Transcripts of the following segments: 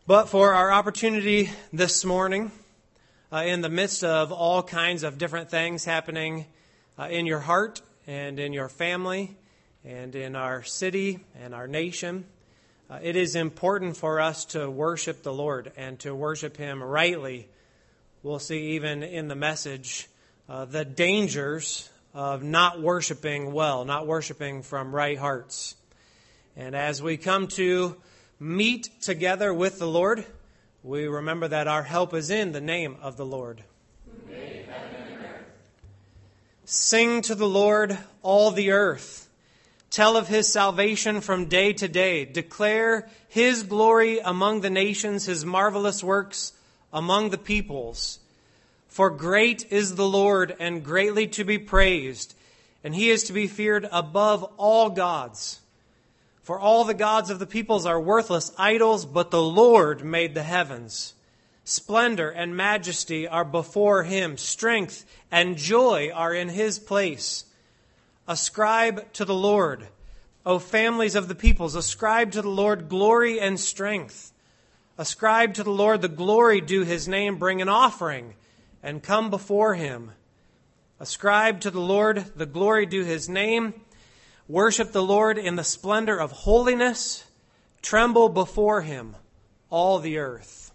But for our opportunity this morning, in the midst of all kinds of different things happening in your heart and in your family and in our city and our nation, it is important for us to worship the Lord and to worship Him rightly. We'll see even in the message the dangers of not worshiping well, not worshiping from right hearts. And as we come to meet together with the Lord, we remember that our help is in the name of the Lord. Who made heaven and earth. Sing to the Lord, all the earth. Tell of His salvation from day to day. Declare His glory among the nations, His marvelous works among the peoples. For great is the Lord and greatly to be praised, and He is to be feared above all gods. For all the gods of the peoples are worthless idols, but the Lord made the heavens. Splendor and majesty are before Him. Strength and joy are in His place. Ascribe to the Lord, O families of the peoples. Ascribe to the Lord glory and strength. Ascribe to the Lord the glory due His name. Bring an offering and come before Him. Ascribe to the Lord the glory due His name. Worship the Lord in the splendor of holiness. Tremble before Him, all the earth.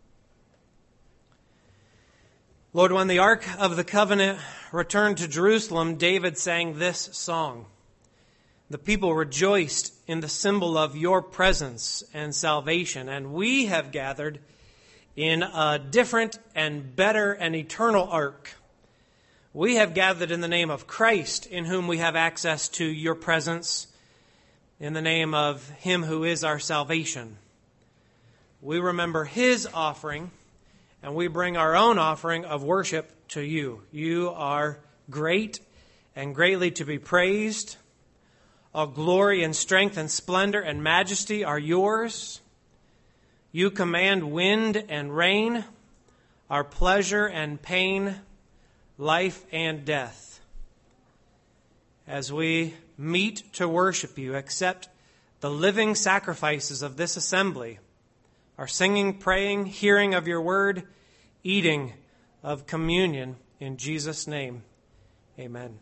Lord, when the Ark of the Covenant returned to Jerusalem, David sang this song. The people rejoiced in the symbol of your presence and salvation, and we have gathered in a different and better and eternal ark. We have gathered in the name of Christ, in whom we have access to your presence, in the name of Him who is our salvation. We remember His offering, and we bring our own offering of worship to you. You are great and greatly to be praised. All glory and strength and splendor and majesty are yours. You command wind and rain, our pleasure and pain, life and death. As we meet to worship you, accept the living sacrifices of this assembly, our singing, praying, hearing of your word, eating of communion in Jesus' name. Amen.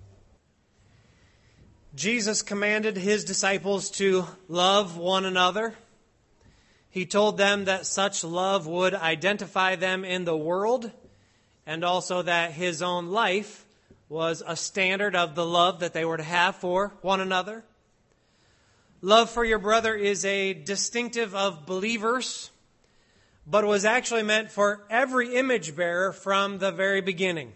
Jesus commanded His disciples to love one another. He told them that such love would identify them in the world, and also that His own life was a standard of the love that they were to have for one another. Love for your brother is a distinctive of believers, but was actually meant for every image bearer from the very beginning.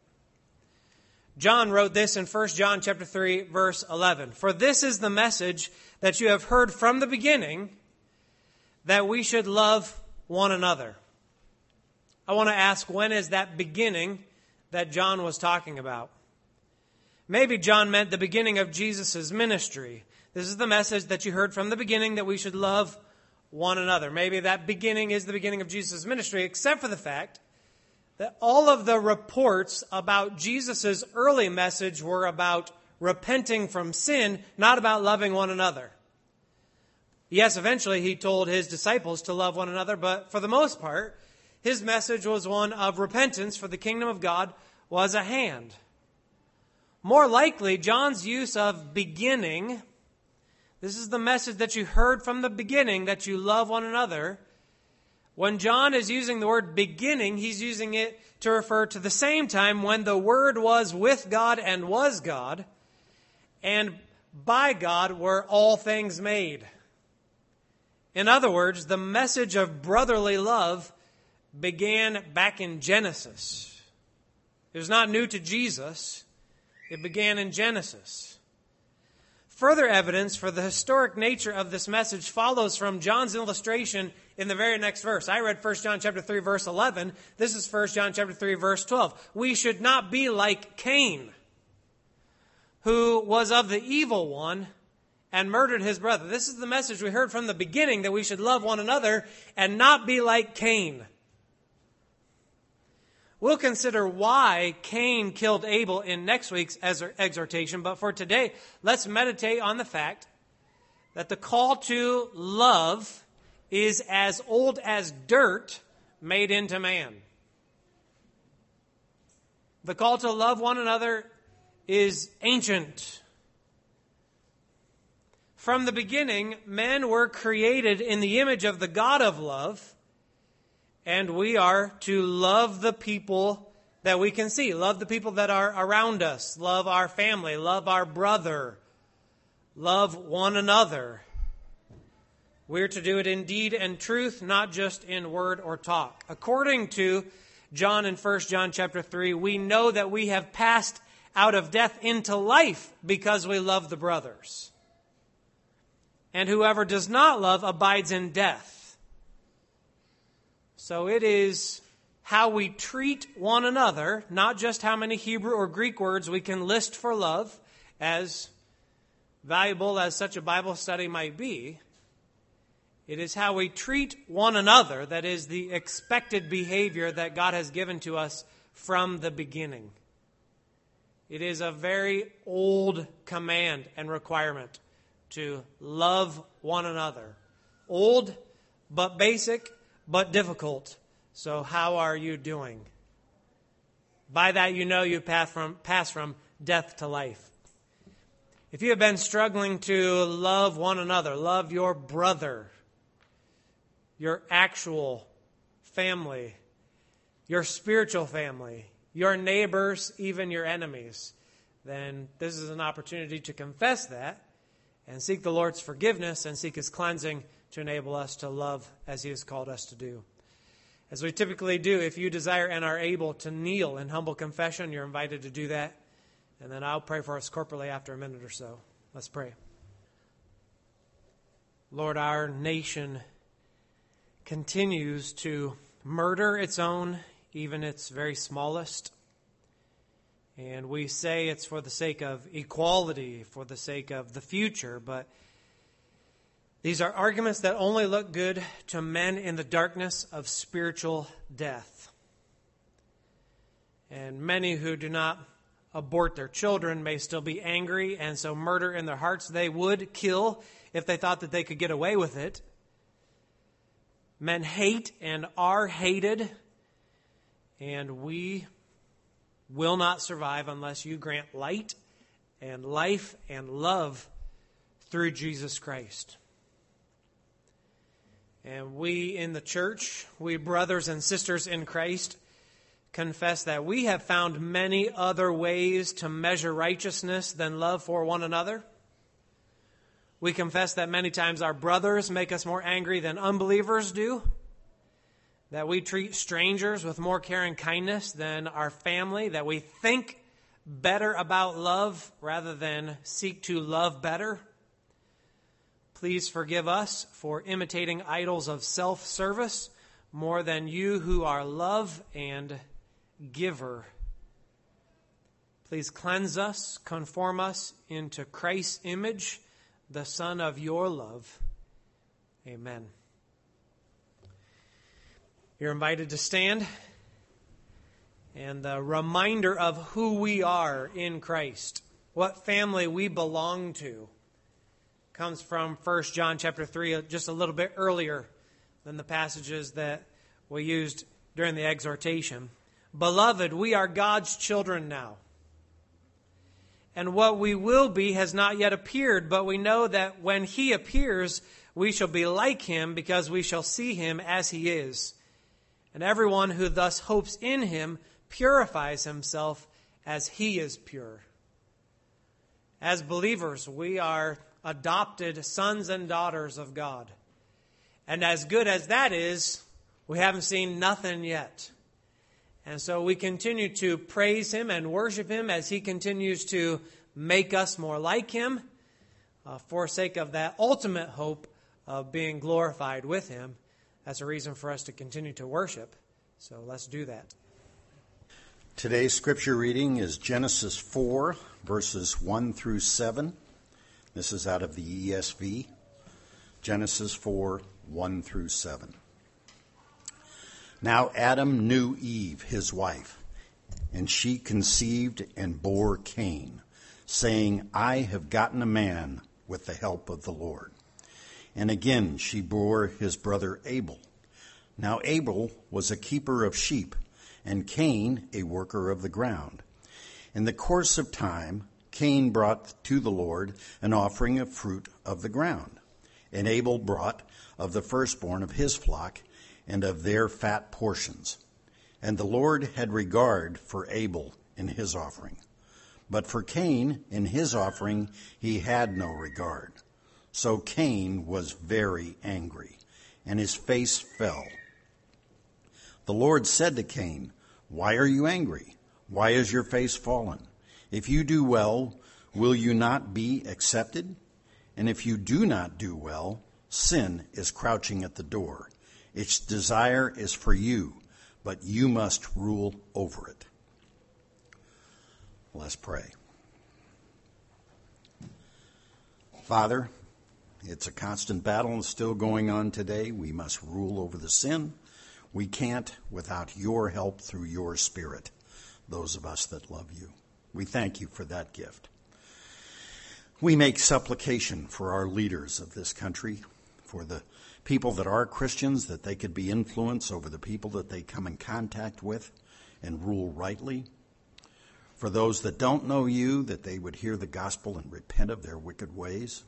John wrote this in 1 John chapter 3, verse 11. For this is the message that you have heard from the beginning, that we should love one another. I want to ask, when is that beginning that John was talking about? Maybe John meant the beginning of Jesus' ministry. This is the message that you heard from the beginning, that we should love one another. Maybe that beginning is the beginning of Jesus' ministry, except for the fact that all of the reports about Jesus' early message were about repenting from sin, not about loving one another. Yes, eventually He told His disciples to love one another, but for the most part, His message was one of repentance, for the kingdom of God was at hand. More likely, John's use of beginning, this is the message that you heard from the beginning, that you love one another. When John is using the word beginning, he's using it to refer to the same time when the Word was with God and was God, and by God were all things made. In other words, the message of brotherly love began back in Genesis. It was not new to Jesus. It began in Genesis. Further evidence for the historic nature of this message follows from John's illustration in the very next verse. I read 1 John chapter 3, verse 11. This is 1 John chapter 3, verse 12. We should not be like Cain, who was of the evil one and murdered his brother. This is the message we heard from the beginning, that we should love one another and not be like Cain. We'll consider why Cain killed Abel in next week's exhortation, but for today, let's meditate on the fact that the call to love is as old as dirt made into man. The call to love one another is ancient. From the beginning, men were created in the image of the God of love, and we are to love the people that we can see, love the people that are around us, love our family, love our brother, love one another. We're to do it in deed and truth, not just in word or talk. According to John in 1 John chapter 3, we know that we have passed out of death into life because we love the brothers. And whoever does not love abides in death. So it is how we treat one another, not just how many Hebrew or Greek words we can list for love, as valuable as such a Bible study might be. It is how we treat one another that is the expected behavior that God has given to us from the beginning. It is a very old command and requirement to love one another. Old, but basic, but difficult. So how are you doing? By that you know you pass from death to life. If you have been struggling to love one another, love your brother, your actual family, your spiritual family, your neighbors, even your enemies, then this is an opportunity to confess that and seek the Lord's forgiveness and seek His cleansing to enable us to love as He has called us to do. As we typically do, if you desire and are able to kneel in humble confession, you're invited to do that. And then I'll pray for us corporately after a minute or so. Let's pray. Lord, our nation continues to murder its own, even its very smallest. And we say it's for the sake of equality, for the sake of the future, but these are arguments that only look good to men in the darkness of spiritual death. And many who do not abort their children may still be angry, and so murder in their hearts. They would kill if they thought that they could get away with it. Men hate and are hated, and we will not survive unless you grant light and life and love through Jesus Christ. And we in the church, we brothers and sisters in Christ, confess that we have found many other ways to measure righteousness than love for one another. We confess that many times our brothers make us more angry than unbelievers do, that we treat strangers with more care and kindness than our family, that we think better about love rather than seek to love better. Please forgive us for imitating idols of self-service more than you who are love and giver. Please cleanse us, conform us into Christ's image, the Son of your love. Amen. You're invited to stand. And the reminder of who we are in Christ, what family we belong to, comes from 1 John chapter 3, just a little bit earlier than the passages that we used during the exhortation. Beloved, we are God's children now. And what we will be has not yet appeared, but we know that when He appears, we shall be like Him because we shall see Him as He is. And everyone who thus hopes in Him purifies himself as He is pure. As believers, we are adopted sons and daughters of God. And as good as that is, we haven't seen nothing yet. And so we continue to praise Him and worship Him as He continues to make us more like Him for sake of that ultimate hope of being glorified with Him. That's a reason for us to continue to worship. So let's do that. Today's scripture reading is Genesis 4, verses 1 through 7. This is out of the ESV. Genesis 4, 1 through 7. Now Adam knew Eve, his wife, and she conceived and bore Cain, saying, I have gotten a man with the help of the Lord. And again she bore his brother Abel. Now Abel was a keeper of sheep, and Cain a worker of the ground. In the course of time, Cain brought to the Lord an offering of fruit of the ground, and Abel brought of the firstborn of his flock and of their fat portions. And the Lord had regard for Abel in his offering. But for Cain in his offering he had no regard. So Cain was very angry, and his face fell. The Lord said to Cain, "Why are you angry? Why is your face fallen? If you do well, will you not be accepted? And if you do not do well, sin is crouching at the door. Its desire is for you, but you must rule over it." Let's pray. Father, it's a constant battle still going on today. We must rule over the sin. We can't without your help through your Spirit, those of us that love you. We thank you for that gift. We make supplication for our leaders of this country, for the people that are Christians, that they could be influence over the people that they come in contact with and rule rightly. For those that don't know you, that they would hear the gospel and repent of their wicked ways.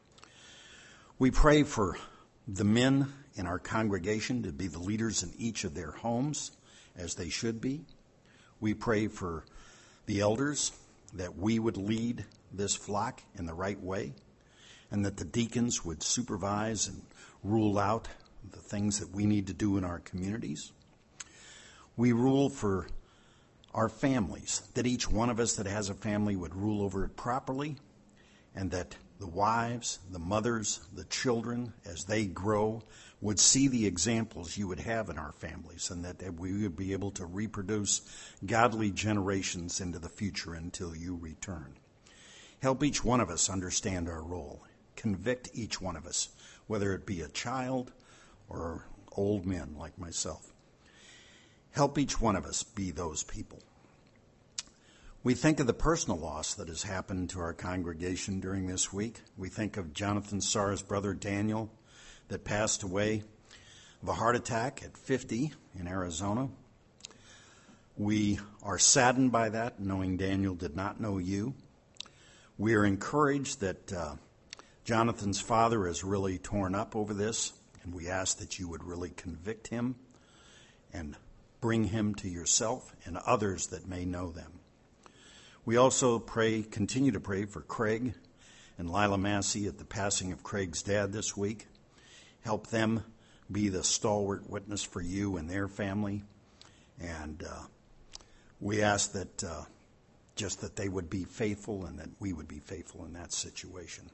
We pray for the men in our congregation to be the leaders in each of their homes, as they should be. We pray for the elders, that we would lead this flock in the right way, and that the deacons would supervise and rule out the things that we need to do in our communities. We rule for our families, that each one of us that has a family would rule over it properly, and that the wives, the mothers, the children, as they grow, would see the examples you would have in our families, and that we would be able to reproduce godly generations into the future until you return. Help each one of us understand our role. Convict each one of us, whether it be a child or old men like myself. Help each one of us be those people. We think of the personal loss that has happened to our congregation during this week. We think of Jonathan Sarr's brother Daniel that passed away of a heart attack at 50 in Arizona. We are saddened by that, knowing Daniel did not know you. We are encouraged that Jonathan's father is really torn up over this, and we ask that you would really convict him and bring him to yourself and others that may know them. We also continue to pray for Craig and Lila Massey at the passing of Craig's dad this week. Help them be the stalwart witness for you and their family. And we ask that just that they would be faithful and that we would be faithful in that situation.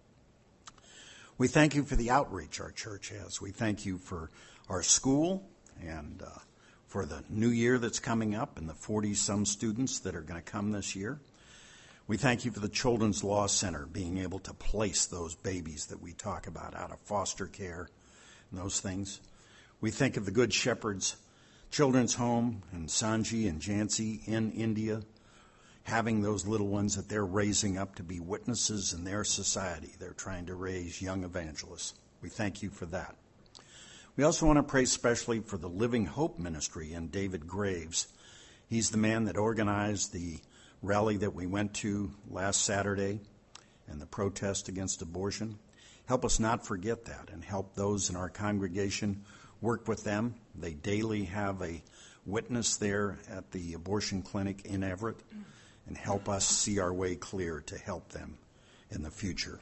We thank you for the outreach our church has. We thank you for our school and for the new year that's coming up and the 40-some students that are going to come this year. We thank you for the Children's Law Center being able to place those babies that we talk about out of foster care and those things. We think of the Good Shepherd's Children's Home and Sanji and Jansi in India, having those little ones that they're raising up to be witnesses in their society. They're trying to raise young evangelists. We thank you for that. We also want to pray especially for the Living Hope Ministry and David Graves. He's the man that organized the rally that we went to last Saturday and the protest against abortion. Help us not forget that and help those in our congregation work with them. They daily have a witness there at the abortion clinic in Everett, and help us see our way clear to help them in the future.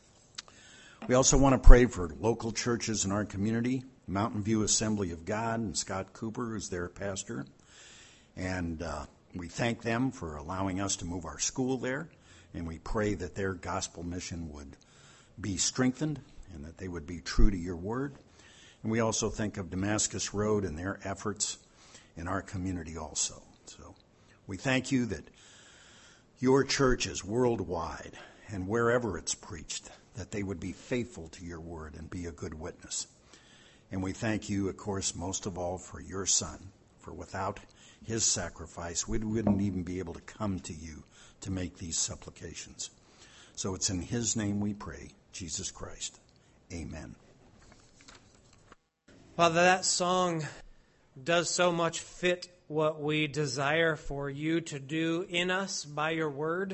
We also want to pray for local churches in our community, Mountain View Assembly of God, and Scott Cooper, who's their pastor. And we thank them for allowing us to move our school there, and we pray that their gospel mission would be strengthened and that they would be true to your word. And we also think of Damascus Road and their efforts in our community also. So we thank you that your church is worldwide, and wherever it's preached, that they would be faithful to your word and be a good witness. And we thank you, of course, most of all for your Son, for without his sacrifice, we wouldn't even be able to come to you to make these supplications. So it's in his name we pray, Jesus Christ. Amen. Father, that song does so much fit what we desire for you to do in us by your word.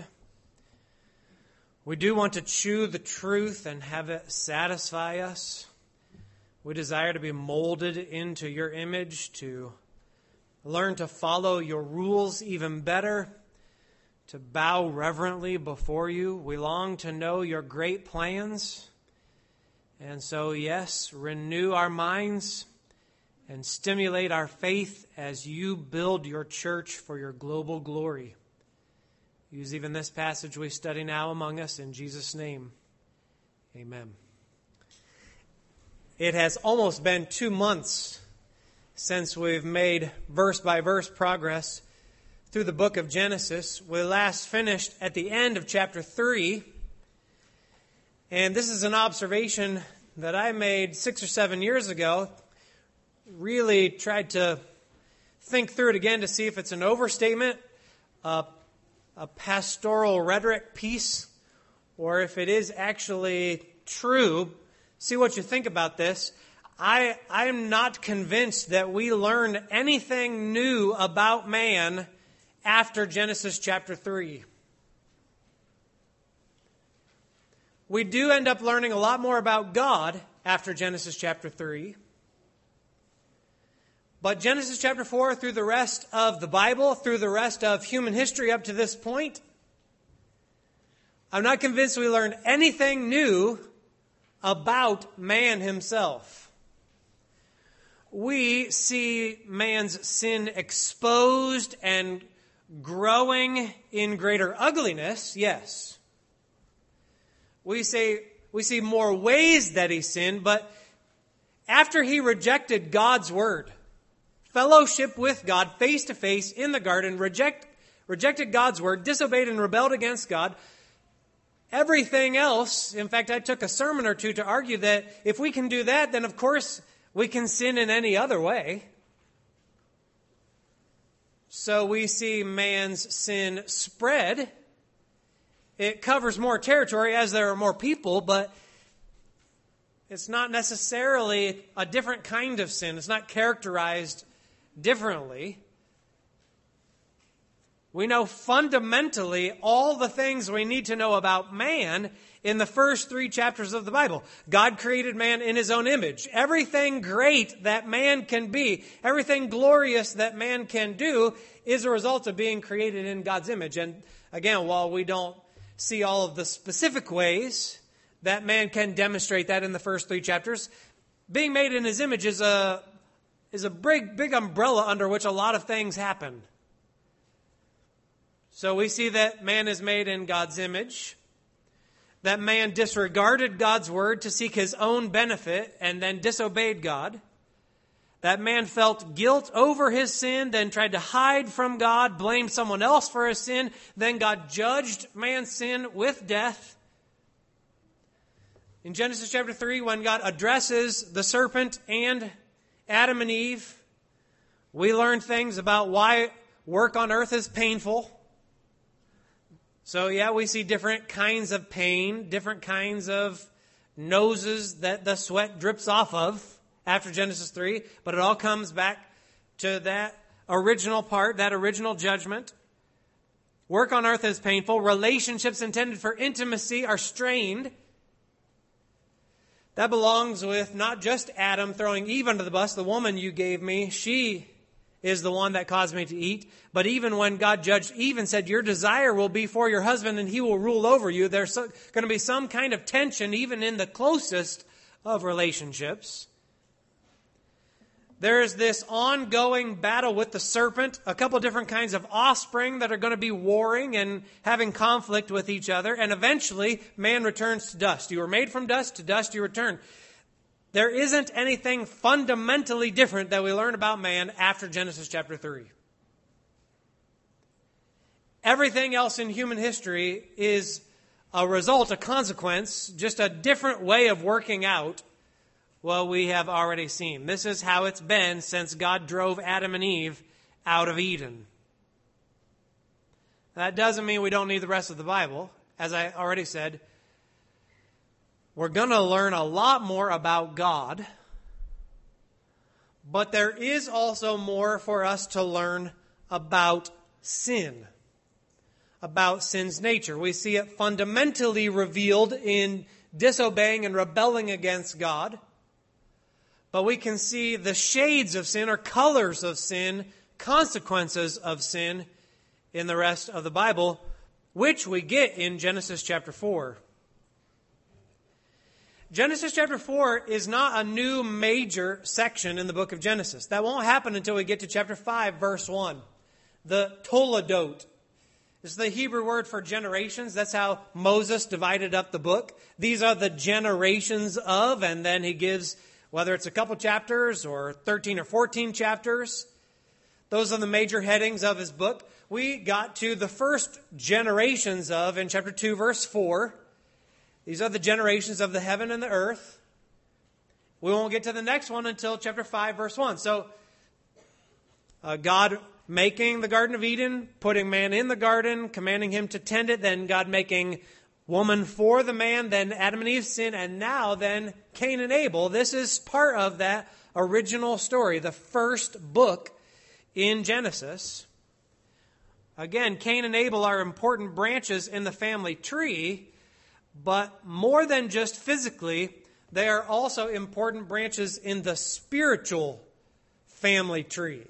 We do want to chew the truth and have it satisfy us. We desire to be molded into your image, to learn to follow your rules even better, to bow reverently before you. We long to know your great plans. And so, yes, renew our minds and stimulate our faith as you build your church for your global glory. Use even this passage we study now among us in Jesus' name. Amen. It has almost been 2 months since we've made verse-by-verse progress through the book of Genesis. We last finished at the end of chapter 3. And this is an observation that I made 6 or 7 years ago. Really tried to think through it again to see if it's an overstatement, a pastoral rhetoric piece, or if it is actually true. See what you think about this. I am not convinced that we learned anything new about man after Genesis chapter 3. We do end up learning a lot more about God after Genesis chapter 3. But Genesis chapter 4, through the rest of the Bible, through the rest of human history up to this point, I'm not convinced we learned anything new about man himself. We see man's sin exposed and growing in greater ugliness, yes. We see more ways that he sinned, but after he rejected God's word, fellowship with God face to face in the garden, rejected God's word, disobeyed and rebelled against God, everything else, in fact, I took a sermon or two to argue that if we can do that, then of course we can sin in any other way. So we see man's sin spread. It covers more territory as there are more people, but it's not necessarily a different kind of sin. It's not characterized differently. We know fundamentally all the things we need to know about man in the first 3 chapters of the Bible. God created man in his own image. Everything great that man can be, everything glorious that man can do is a result of being created in God's image. And again, while we don't see all of the specific ways that man can demonstrate that in the first 3 chapters, being made in his image is a big umbrella under which a lot of things happen. So we see that man is made in God's image, that man disregarded God's word to seek his own benefit and then disobeyed God, that man felt guilt over his sin, then tried to hide from God, blamed someone else for his sin, then God judged man's sin with death. In Genesis chapter 3, when God addresses the serpent and Adam and Eve, we learn things about why work on earth is painful. So yeah, we see different kinds of pain, different kinds of noses that the sweat drips off of after Genesis 3, but it all comes back to that original part, that original judgment. Work on earth is painful. Relationships intended for intimacy are strained. That belongs with not just Adam throwing Eve under the bus, the woman you gave me, she is the one that caused me to eat. But even when God judged Eve and said, your desire will be for your husband and he will rule over you, there's going to be some kind of tension even in the closest of relationships. There is this ongoing battle with the serpent, a couple different kinds of offspring that are going to be warring and having conflict with each other, and eventually man returns to dust. You were made from dust, to dust you return. There isn't anything fundamentally different that we learn about man after Genesis chapter 3. Everything else in human history is a result, a consequence, just a different way of working out what we have already seen. This is how it's been since God drove Adam and Eve out of Eden. That doesn't mean we don't need the rest of the Bible. As I already said, We're going to learn a lot more about God, but there is also more for us to learn about sin, about sin's nature. We see it fundamentally revealed in disobeying and rebelling against God, but we can see the shades of sin or colors of sin, consequences of sin in the rest of the Bible, which we get in Genesis chapter 4. Genesis chapter 4 is not a new major section in the book of Genesis. That won't happen until we get to chapter 5, verse 1. The Toledot. It's the Hebrew word for generations. That's how Moses divided up the book. These are the generations of, and then he gives, whether it's a couple chapters or 13 or 14 chapters, those are the major headings of his book. We got to the first generations of in chapter 2, verse 4. These are the generations of the heaven and the earth. We won't get to the next one until chapter 5, verse 1. So, God making the Garden of Eden, putting man in the garden, commanding him to tend it, then God making woman for the man, then Adam and Eve's sin, and now then Cain and Abel. This is part of that original story, the first book in Genesis. Again, Cain and Abel are important branches in the family tree, but more than just physically, they are also important branches in the spiritual family tree.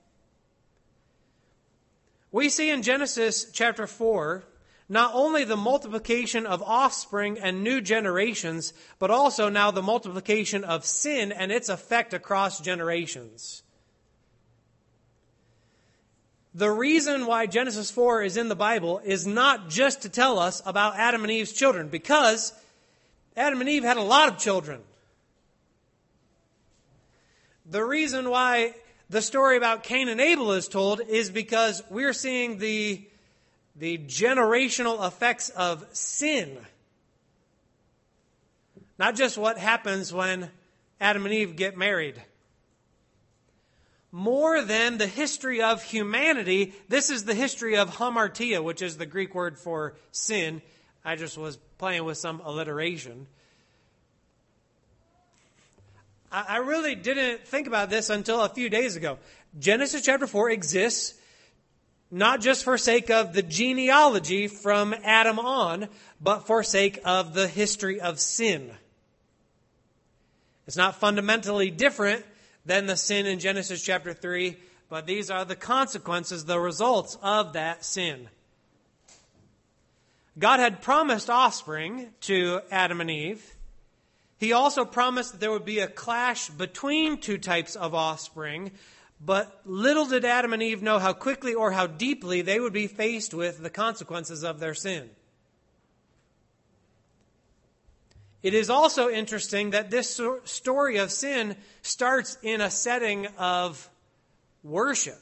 We see in Genesis chapter 4 not only the multiplication of offspring and new generations, but also now the multiplication of sin and its effect across generations. The reason why Genesis 4 is in the Bible is not just to tell us about Adam and Eve's children, because Adam and Eve had a lot of children. The reason why the story about Cain and Abel is told is because we're seeing the generational effects of sin. Not just what happens when Adam and Eve get married. More than the history of humanity, this is the history of hamartia, which is the Greek word for sin. I just was playing with some alliteration. I really didn't think about this until a few days ago. Genesis chapter 4 exists not just for sake of the genealogy from Adam on, but for sake of the history of sin. It's not fundamentally different than the sin in Genesis chapter 3, but these are the consequences, the results of that sin. God had promised offspring to Adam and Eve. He also promised that there would be a clash between two types of offspring, but little did Adam and Eve know how quickly or how deeply they would be faced with the consequences of their sin. It is also interesting that this story of sin starts in a setting of worship.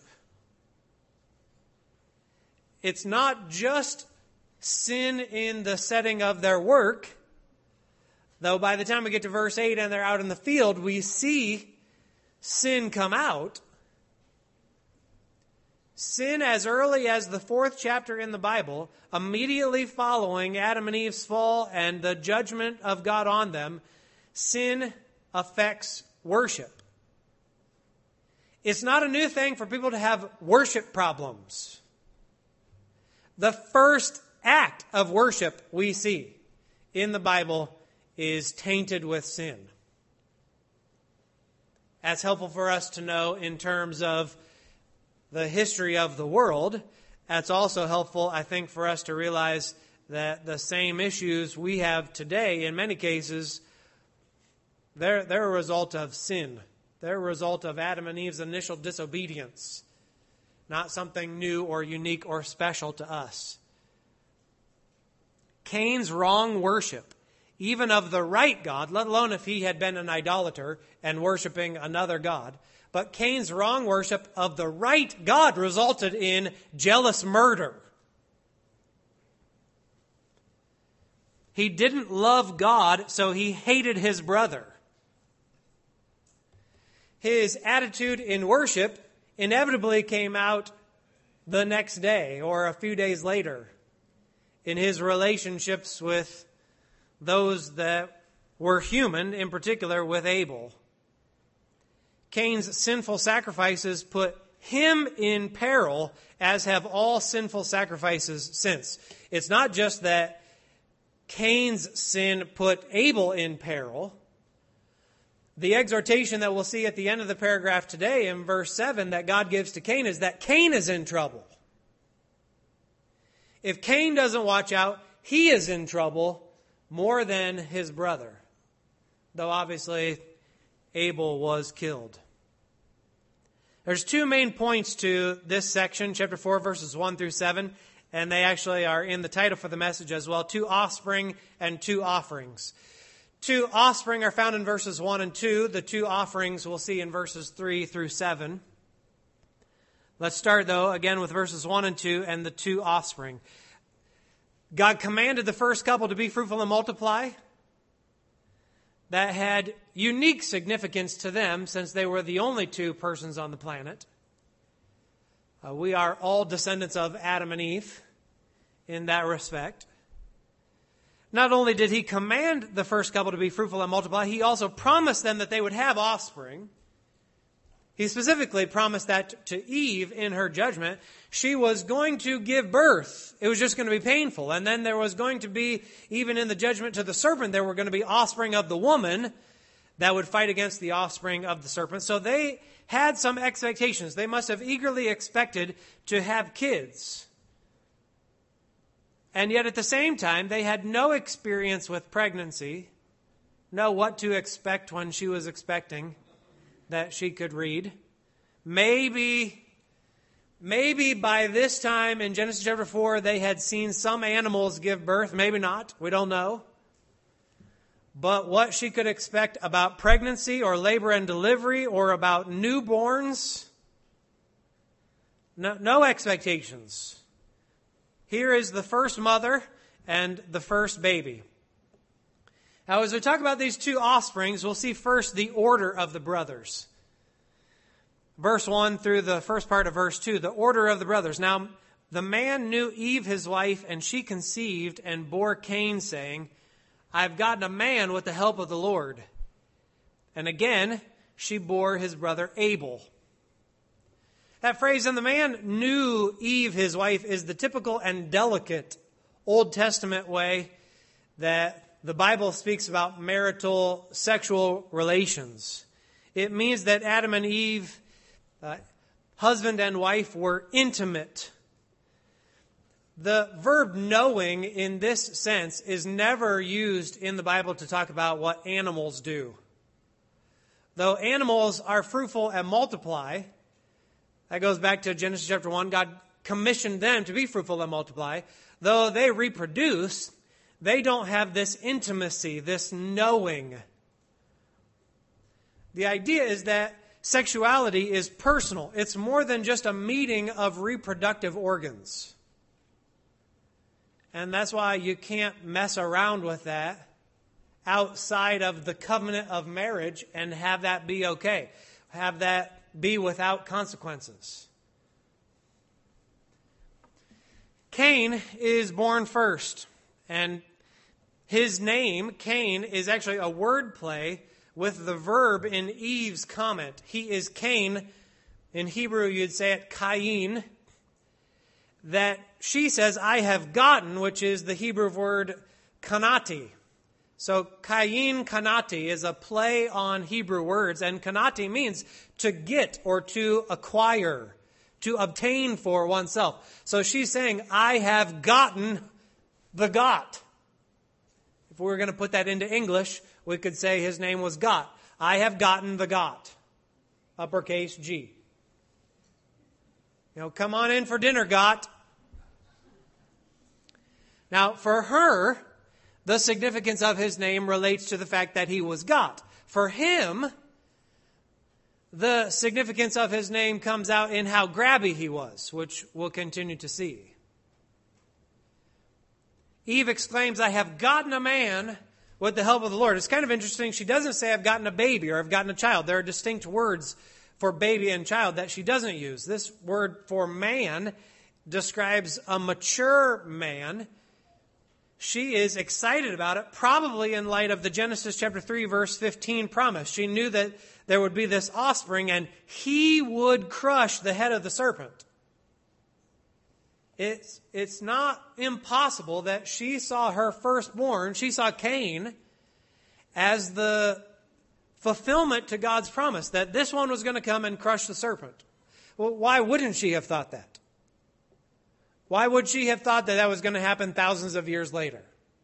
It's not just sin in the setting of their work, though by the time we get to verse 8 and they're out in the field, we see sin come out. Sin as early as the 4th chapter in the Bible, immediately following Adam and Eve's fall and the judgment of God on them, sin affects worship. It's not a new thing for people to have worship problems. The first act of worship we see in the Bible is tainted with sin. That's helpful for us to know in terms of the history of the world. That's also helpful, I think, for us to realize that the same issues we have today, in many cases, they're a result of sin. They're a result of Adam and Eve's initial disobedience. Not something new or unique or special to us. Cain's wrong worship, even of the right God, let alone if he had been an idolater and worshiping another God, but Cain's wrong worship of the right God resulted in jealous murder. He didn't love God, so he hated his brother. His attitude in worship inevitably came out the next day or a few days later in his relationships with those that were human, in particular with Abel. Cain's sinful sacrifices put him in peril, as have all sinful sacrifices since. It's not just that Cain's sin put Abel in peril. The exhortation that we'll see at the end of the paragraph today in verse 7 that God gives to Cain is that Cain is in trouble. If Cain doesn't watch out, he is in trouble more than his brother. Though obviously Abel was killed. There's two main points to this section, chapter 4, verses 1 through 7, and they actually are in the title for the message as well, 2 offspring and 2 offerings. 2 offspring are found in verses 1 and 2. The 2 offerings we'll see in verses 3 through 7. Let's start, though, again with verses 1 and 2 and the 2 offspring. God commanded the first couple to be fruitful and multiply. That had unique significance to them since they were the only 2 persons on the planet. We are all descendants of Adam and Eve in that respect. Not only did he command the first couple to be fruitful and multiply, he also promised them that they would have offspring. He specifically promised that to Eve in her judgment. She was going to give birth. It was just going to be painful. And then there was going to be, even in the judgment to the serpent, there were going to be offspring of the woman that would fight against the offspring of the serpent. So they had some expectations. They must have eagerly expected to have kids. And yet at the same time, they had no experience with pregnancy, know what to expect when she was expecting, that she could read. Maybe by this time in Genesis chapter 4, they had seen some animals give birth. Maybe not. We don't know. But what she could expect about pregnancy or labor and delivery or about newborns, no expectations. Here is the first mother and the first baby. Now, as we talk about these 2 offsprings, we'll see first the order of the brothers. Verse 1 through the first part of verse 2, the order of the brothers. Now, the man knew Eve his wife, and she conceived and bore Cain, saying, I've gotten a man with the help of the Lord. And again, she bore his brother Abel. That phrase, and the man knew Eve his wife, is the typical and delicate Old Testament way that the Bible speaks about marital sexual relations. It means that Adam and Eve, husband and wife, were intimate. The verb knowing in this sense is never used in the Bible to talk about what animals do. Though animals are fruitful and multiply, that goes back to Genesis chapter 1, God commissioned them to be fruitful and multiply. Though they reproduce, they don't have this intimacy, this knowing. The idea is that sexuality is personal. It's more than just a meeting of reproductive organs. And that's why you can't mess around with that outside of the covenant of marriage and have that be okay. Have that be without consequences. Cain is born first, and his name, Cain, is actually a word play with the verb in Eve's comment. He is Cain. In Hebrew, you'd say it Cain. That she says, I have gotten, which is the Hebrew word kanati. So Cain kanati is a play on Hebrew words, and kanati means to get or to acquire, to obtain for oneself. So she's saying, I have gotten the got. If we were going to put that into English, we could say his name was Got. I have gotten the got. Uppercase G. Come on in for dinner, Got. Now, for her, the significance of his name relates to the fact that he was Got. For him, the significance of his name comes out in how grabby he was, which we'll continue to see. Eve exclaims, I have gotten a man with the help of the Lord. It's kind of interesting. She doesn't say I've gotten a baby or I've gotten a child. There are distinct words for baby and child that she doesn't use. This word for man describes a mature man. she is excited about it, probably in light of the Genesis chapter 3, verse 15 promise. She knew that there would be this offspring, and he would crush the head of the serpent. It's not impossible that she saw her firstborn, she saw Cain, as the fulfillment to God's promise, that this one was going to come and crush the serpent. Well, why wouldn't she have thought that? Why would she have thought that was going to happen thousands of years later?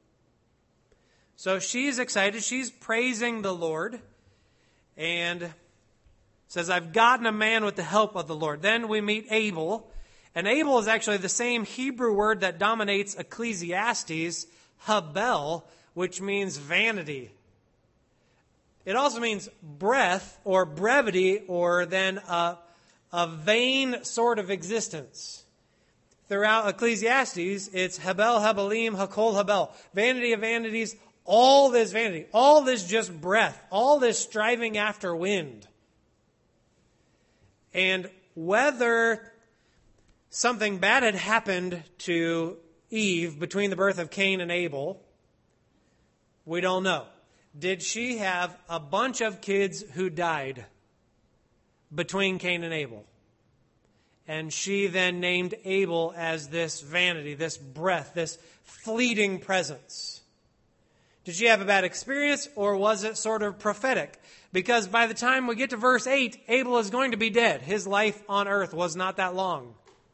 So she's excited. She's praising the Lord and says, I've gotten a man with the help of the Lord. Then we meet Abel. And Abel is actually the same Hebrew word that dominates Ecclesiastes, Habel, which means vanity. It also means breath or brevity, or then a vain sort of existence. Throughout Ecclesiastes, it's Habel, Habelim, Hakol, Habel. Vanity of vanities, all this vanity. All this just breath. All this striving after wind. And whether something bad had happened to Eve between the birth of Cain and Abel, we don't know. Did she have a bunch of kids who died between Cain and Abel? And she then named Abel as this vanity, this breath, this fleeting presence. Did she have a bad experience, or was it sort of prophetic? Because by the time we get to verse 8, Abel is going to be dead. His life on earth was not that long.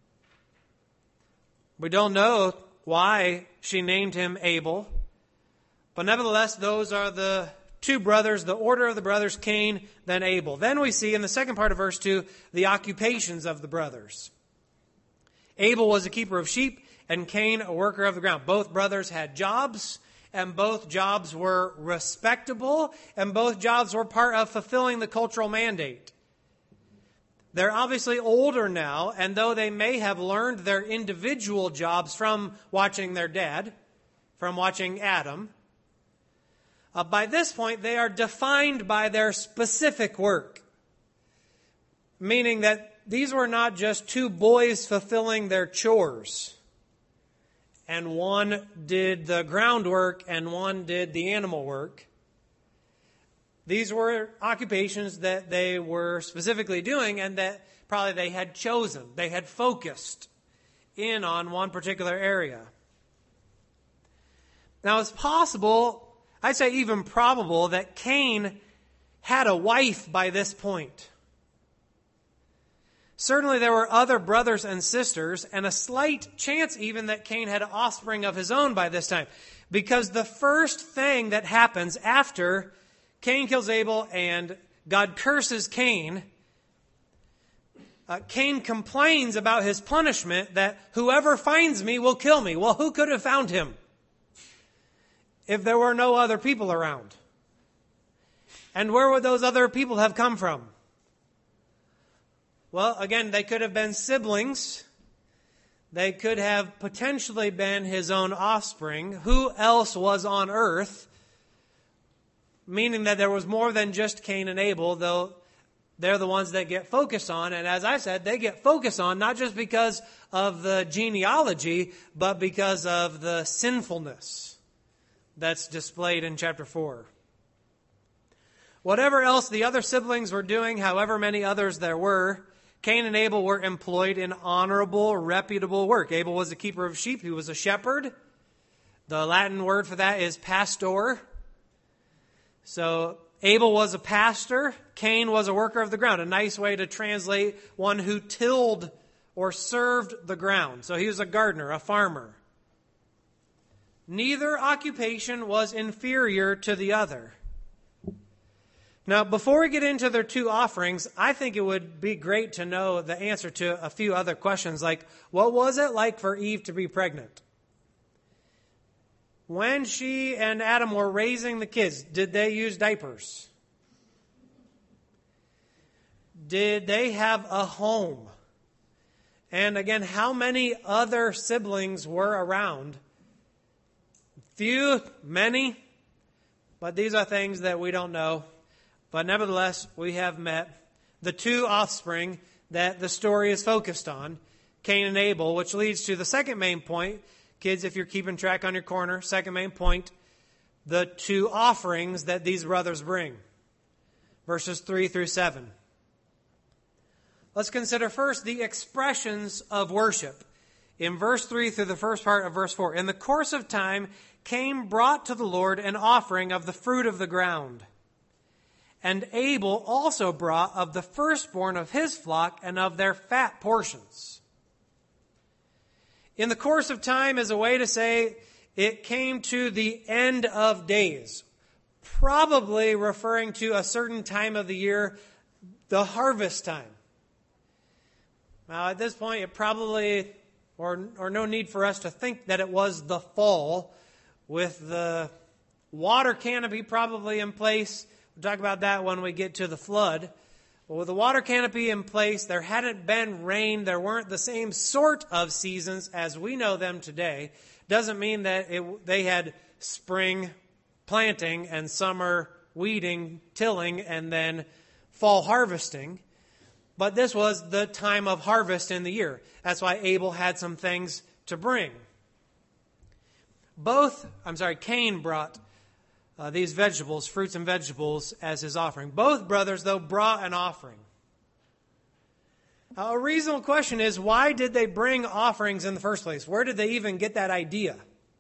We don't know why she named him Abel. But nevertheless, those are the two brothers, the order of the brothers, Cain, then Abel. Then we see in the second part of verse 2, the occupations of the brothers. Abel was a keeper of sheep, and Cain a worker of the ground. Both brothers had jobs, and both jobs were respectable, and both jobs were part of fulfilling the cultural mandate. They're obviously older now, and though they may have learned their individual jobs from watching their dad, from watching Adam, by this point they are defined by their specific work. Meaning that these were not just two boys fulfilling their chores, and one did the groundwork and one did the animal work. These were occupations that they were specifically doing and that probably they had chosen. They had focused in on one particular area. Now it's possible, I'd say even probable, that Cain had a wife by this point. Certainly there were other brothers and sisters, and a slight chance even that Cain had offspring of his own by this time. Because the first thing that happens after Cain kills Abel and God curses Cain, Cain complains about his punishment, that whoever finds me will kill me. Well, who could have found him if there were no other people around? And where would those other people have come from? Well, again, they could have been siblings. They could have potentially been his own offspring. Who else was on earth? Meaning that there was more than just Cain and Abel, though they're the ones that get focused on. And as I said, they get focused on not just because of the genealogy, but because of the sinfulness that's displayed in chapter 4. Whatever else the other siblings were doing, however many others there were, Cain and Abel were employed in honorable, reputable work. Abel was a keeper of sheep. He was a shepherd. The Latin word for that is pastor. So Abel was a pastor. Cain was a worker of the ground. A nice way to translate one who tilled or served the ground. So he was a gardener, a farmer. Neither occupation was inferior to the other. Now, before we get into their two offerings, I think it would be great to know the answer to a few other questions, like, what was it like for Eve to be pregnant? When she and Adam were raising the kids, did they use diapers? Did they have a home? And again, how many other siblings were around? Few, many, but these are things that we don't know. But nevertheless, we have met the two offspring that the story is focused on, Cain and Abel, which leads to the second main point. Kids, if you're keeping track on your corner, second main point, the two offerings that these brothers bring. Verses 3 through 7. Let's consider first the expressions of worship. In verse 3 through the first part of verse 4. In the course of time, Cain brought to the Lord an offering of the fruit of the ground. And Abel also brought of the firstborn of his flock and of their fat portions. In the course of time is a way to say it came to the end of days. Probably referring to a certain time of the year, the harvest time. Now at this point, it probably, or no need for us to think that it was the fall, with the water canopy probably in place. We'll talk about that when we get to the flood. But with the water canopy in place, there hadn't been rain. There weren't the same sort of seasons as we know them today. Doesn't mean that they had spring planting and summer weeding, tilling, and then fall harvesting. But this was the time of harvest in the year. That's why Abel had some things to bring. Cain brought these vegetables, fruits and vegetables, as his offering. Both brothers, though, brought an offering. A reasonable question is, why did they bring offerings in the first place? Where did they even get that idea?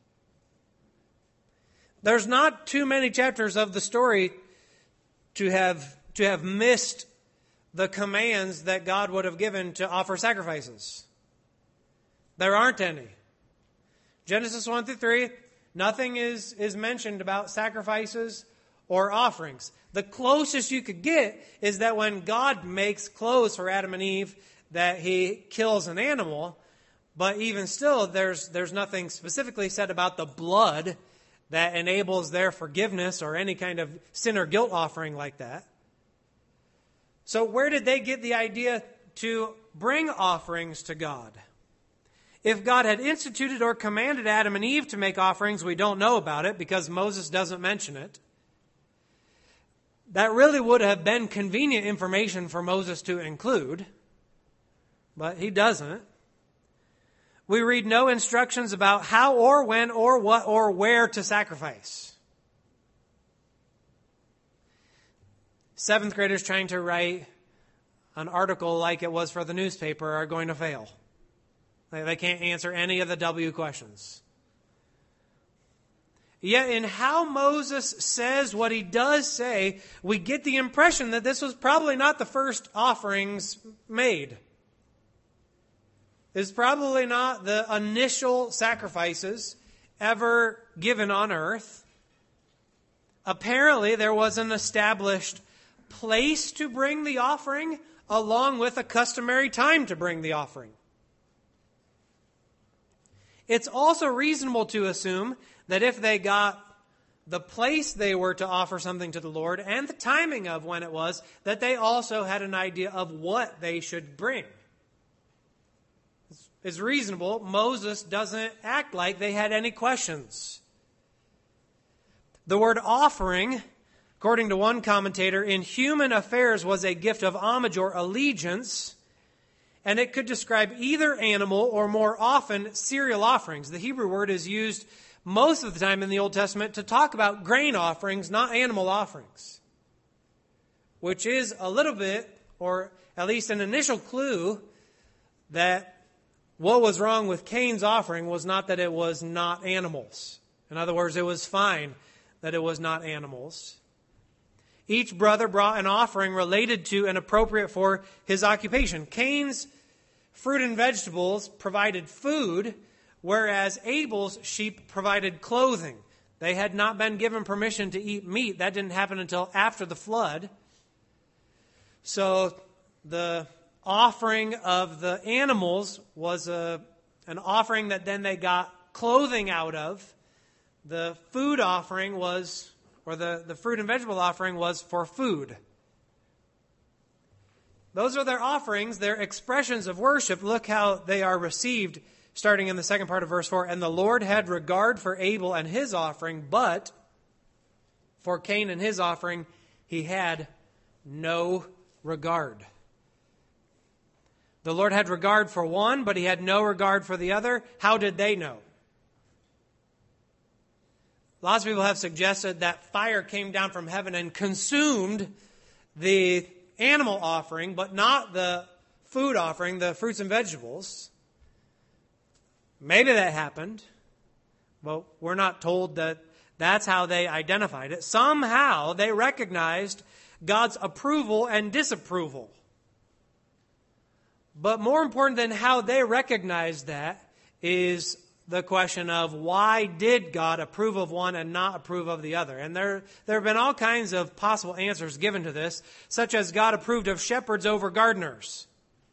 There's not too many chapters of the story to have missed the commands that God would have given to offer sacrifices. There aren't any. Genesis 1 through 3, nothing is mentioned about sacrifices or offerings. The closest you could get is that when God makes clothes for Adam and Eve, that he kills an animal. But even still, there's nothing specifically said about the blood that enables their forgiveness or any kind of sin or guilt offering like that. So where did they get the idea to bring offerings to God? If God had instituted or commanded Adam and Eve to make offerings, we don't know about it because Moses doesn't mention it. That really would have been convenient information for Moses to include, but he doesn't. We read no instructions about how or when or what or where to sacrifice. Seventh graders trying to write an article like it was for the newspaper are going to fail. They can't answer any of the W questions. Yet in how Moses says what he does say, we get the impression that this was probably not the first offerings made. It's probably not the initial sacrifices ever given on earth. Apparently, there was an established place to bring the offering along with a customary time to bring the offering. It's also reasonable to assume that if they got the place they were to offer something to the Lord and the timing of when it was, that they also had an idea of what they should bring. It's reasonable. Moses doesn't act like they had any questions. The word offering, according to one commentator, in human affairs was a gift of homage or allegiance, and it could describe either animal or more often cereal offerings. The Hebrew word is used most of the time in the Old Testament to talk about grain offerings, not animal offerings, which is a little bit, or at least an initial clue, that what was wrong with Cain's offering was not that it was not animals. In other words, it was fine that it was not animals. Each brother brought an offering related to and appropriate for his occupation. Cain's fruit and vegetables provided food, whereas Abel's sheep provided clothing. They had not been given permission to eat meat. That didn't happen until after the flood. So the offering of the animals was an offering that then they got clothing out of. The food offering was, or the fruit and vegetable offering was for food. Those are their offerings, their expressions of worship. Look how they are received, starting in the second part of verse 4. And the Lord had regard for Abel and his offering, but for Cain and his offering, he had no regard. The Lord had regard for one, but he had no regard for the other. How did they know? Lots of people have suggested that fire came down from heaven and consumed the animal offering, but not the food offering, the fruits and vegetables. Maybe that happened, but we're not told that that's how they identified it. Somehow they recognized God's approval and disapproval. But more important than how they recognized that is the question of why did God approve of one and not approve of the other? And there have been all kinds of possible answers given to this, such as God approved of shepherds over gardeners.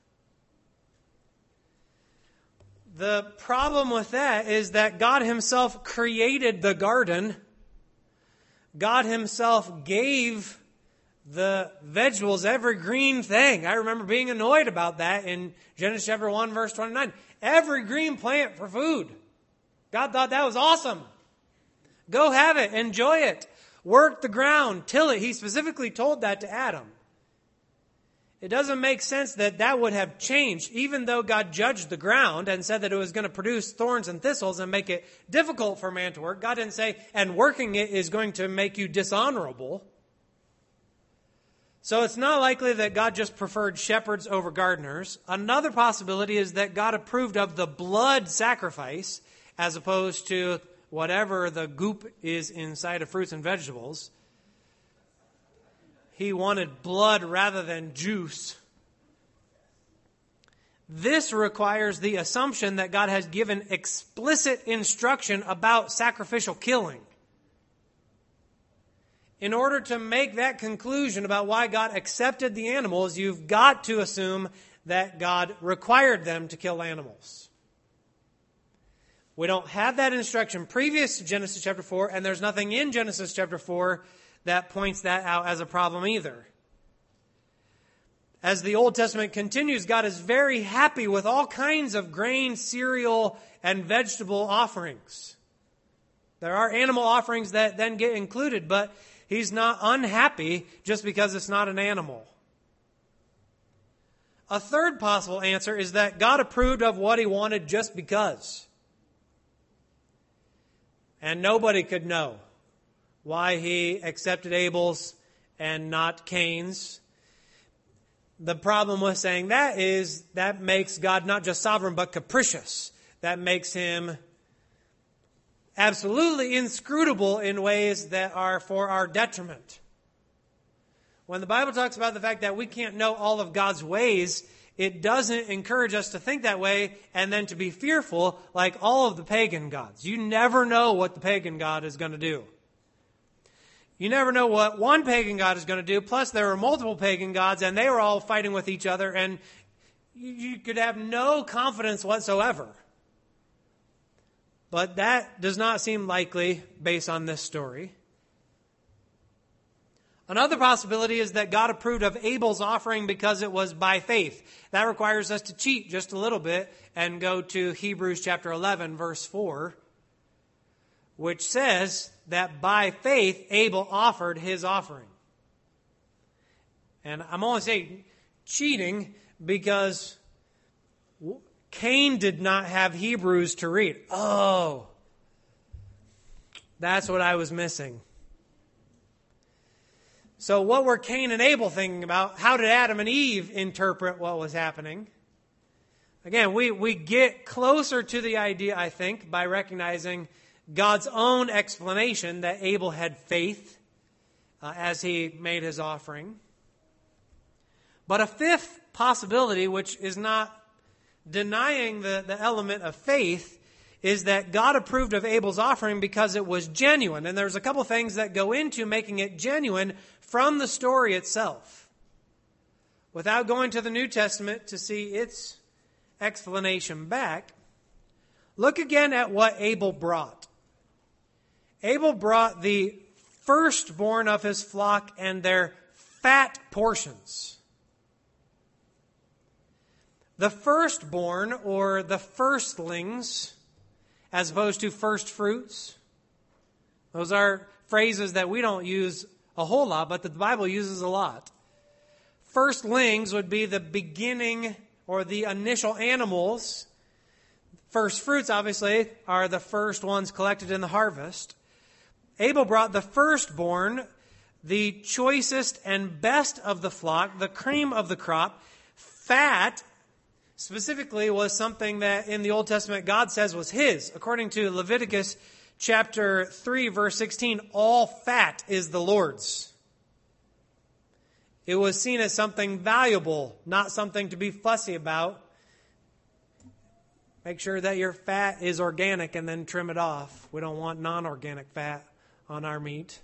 The problem with that is that God himself created the garden. God himself gave the vegetables every green thing. I remember being annoyed about that in Genesis chapter 1, verse 29. Every green plant for food. God thought that was awesome. Go have it. Enjoy it. Work the ground. Till it. He specifically told that to Adam. It doesn't make sense that that would have changed, even though God judged the ground and said that it was going to produce thorns and thistles and make it difficult for man to work. God didn't say, and working it is going to make you dishonorable. So it's not likely that God just preferred shepherds over gardeners. Another possibility is that God approved of the blood sacrifice as opposed to whatever the goop is inside of fruits and vegetables. He wanted blood rather than juice. This requires the assumption that God has given explicit instruction about sacrificial killing. In order to make that conclusion about why God accepted the animals, you've got to assume that God required them to kill animals. We don't have that instruction previous to Genesis chapter 4, and there's nothing in Genesis chapter 4 that points that out as a problem either. As the Old Testament continues, God is very happy with all kinds of grain, cereal, and vegetable offerings. There are animal offerings that then get included, but He's not unhappy just because it's not an animal. A third possible answer is that God approved of what He wanted just because. And nobody could know why He accepted Abel's and not Cain's. The problem with saying that is that makes God not just sovereign but capricious. That makes Him absolutely inscrutable in ways that are for our detriment. When the Bible talks about the fact that we can't know all of God's ways, it doesn't encourage us to think that way and then to be fearful like all of the pagan gods. You never know what the pagan god is going to do. You never know what one pagan god is going to do. Plus, there were multiple pagan gods, and they were all fighting with each other, and you could have no confidence whatsoever. But that does not seem likely based on this story. Another possibility is that God approved of Abel's offering because it was by faith. That requires us to cheat just a little bit and go to Hebrews chapter 11, verse 4, which says that by faith Abel offered his offering. And I'm only saying cheating because Cain did not have Hebrews to read. Oh, that's what I was missing. So what were Cain and Abel thinking about? How did Adam and Eve interpret what was happening? Again, we get closer to the idea, I think, by recognizing God's own explanation that Abel had faith as he made his offering. But a fifth possibility, which is not denying the element of faith, is that God approved of Abel's offering because it was genuine. And there's a couple things that go into making it genuine from the story itself. Without going to the New Testament to see its explanation back, look again at what Abel brought. Abel brought the firstborn of his flock and their fat portions. The firstborn, or the firstlings, as opposed to first fruits. Those are phrases that we don't use a whole lot, but that the Bible uses a lot. Firstlings would be the beginning or the initial animals. First fruits, obviously, are the first ones collected in the harvest. Abel brought the firstborn, the choicest and best of the flock, the cream of the crop. Fat, specifically, was something that in the Old Testament God says was his. According to Leviticus chapter 3, verse 16, all fat is the Lord's. It was seen as something valuable, not something to be fussy about. Make sure that your fat is organic and then trim it off. We don't want non-organic fat on our meat.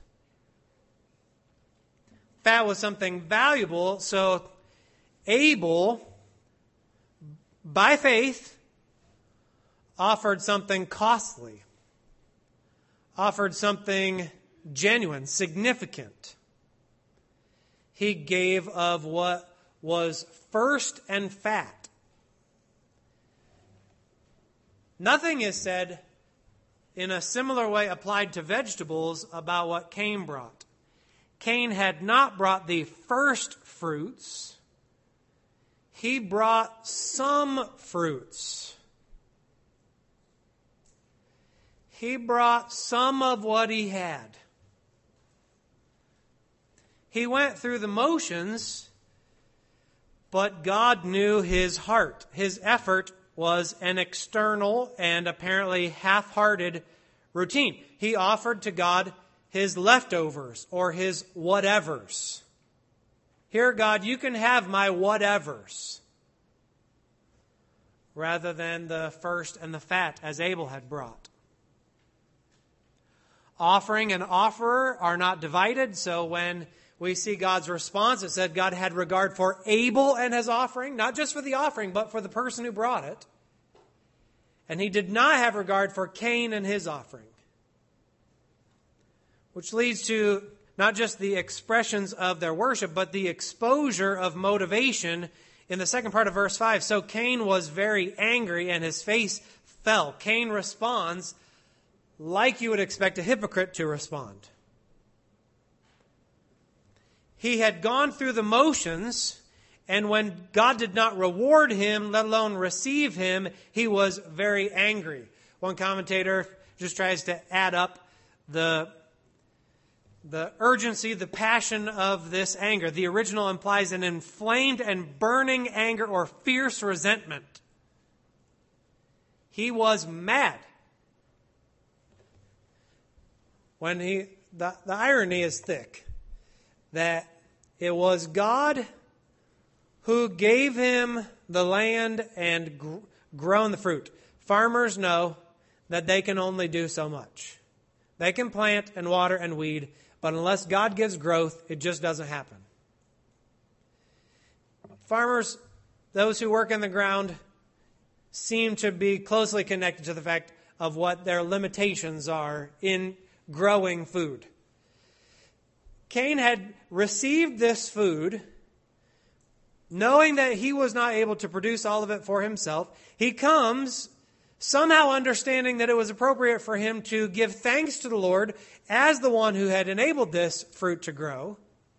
Fat was something valuable, so Abel, by faith, offered something costly, offered something genuine, significant. He gave of what was first and fat. Nothing is said in a similar way applied to vegetables about what Cain brought. Cain had not brought the first fruits. He brought some fruits. He brought some of what he had. He went through the motions, but God knew his heart. His effort was an external and apparently half-hearted routine. He offered to God his leftovers or his whatevers. Here, God, you can have my whatevers, rather than the first and the fat as Abel had brought. Offering and offerer are not divided, so when we see God's response, it said God had regard for Abel and his offering, not just for the offering, but for the person who brought it. And he did not have regard for Cain and his offering. Which leads to not just the expressions of their worship, but the exposure of motivation in the second part of verse 5. So Cain was very angry and his face fell. Cain responds like you would expect a hypocrite to respond. He had gone through the motions, and when God did not reward him, let alone receive him, he was very angry. One commentator just tries to add up the urgency, the passion of this anger. The original implies an inflamed and burning anger or fierce resentment. He was mad. The irony is thick, that it was God who gave him the land and grown the fruit. Farmers know that they can only do so much. They can plant and water and weed, but unless God gives growth, it just doesn't happen. Farmers, those who work in the ground, seem to be closely connected to the fact of what their limitations are in growing food. Cain had received this food, knowing that he was not able to produce all of it for himself. He comes somehow understanding that it was appropriate for him to give thanks to the Lord as the one who had enabled this fruit to grow.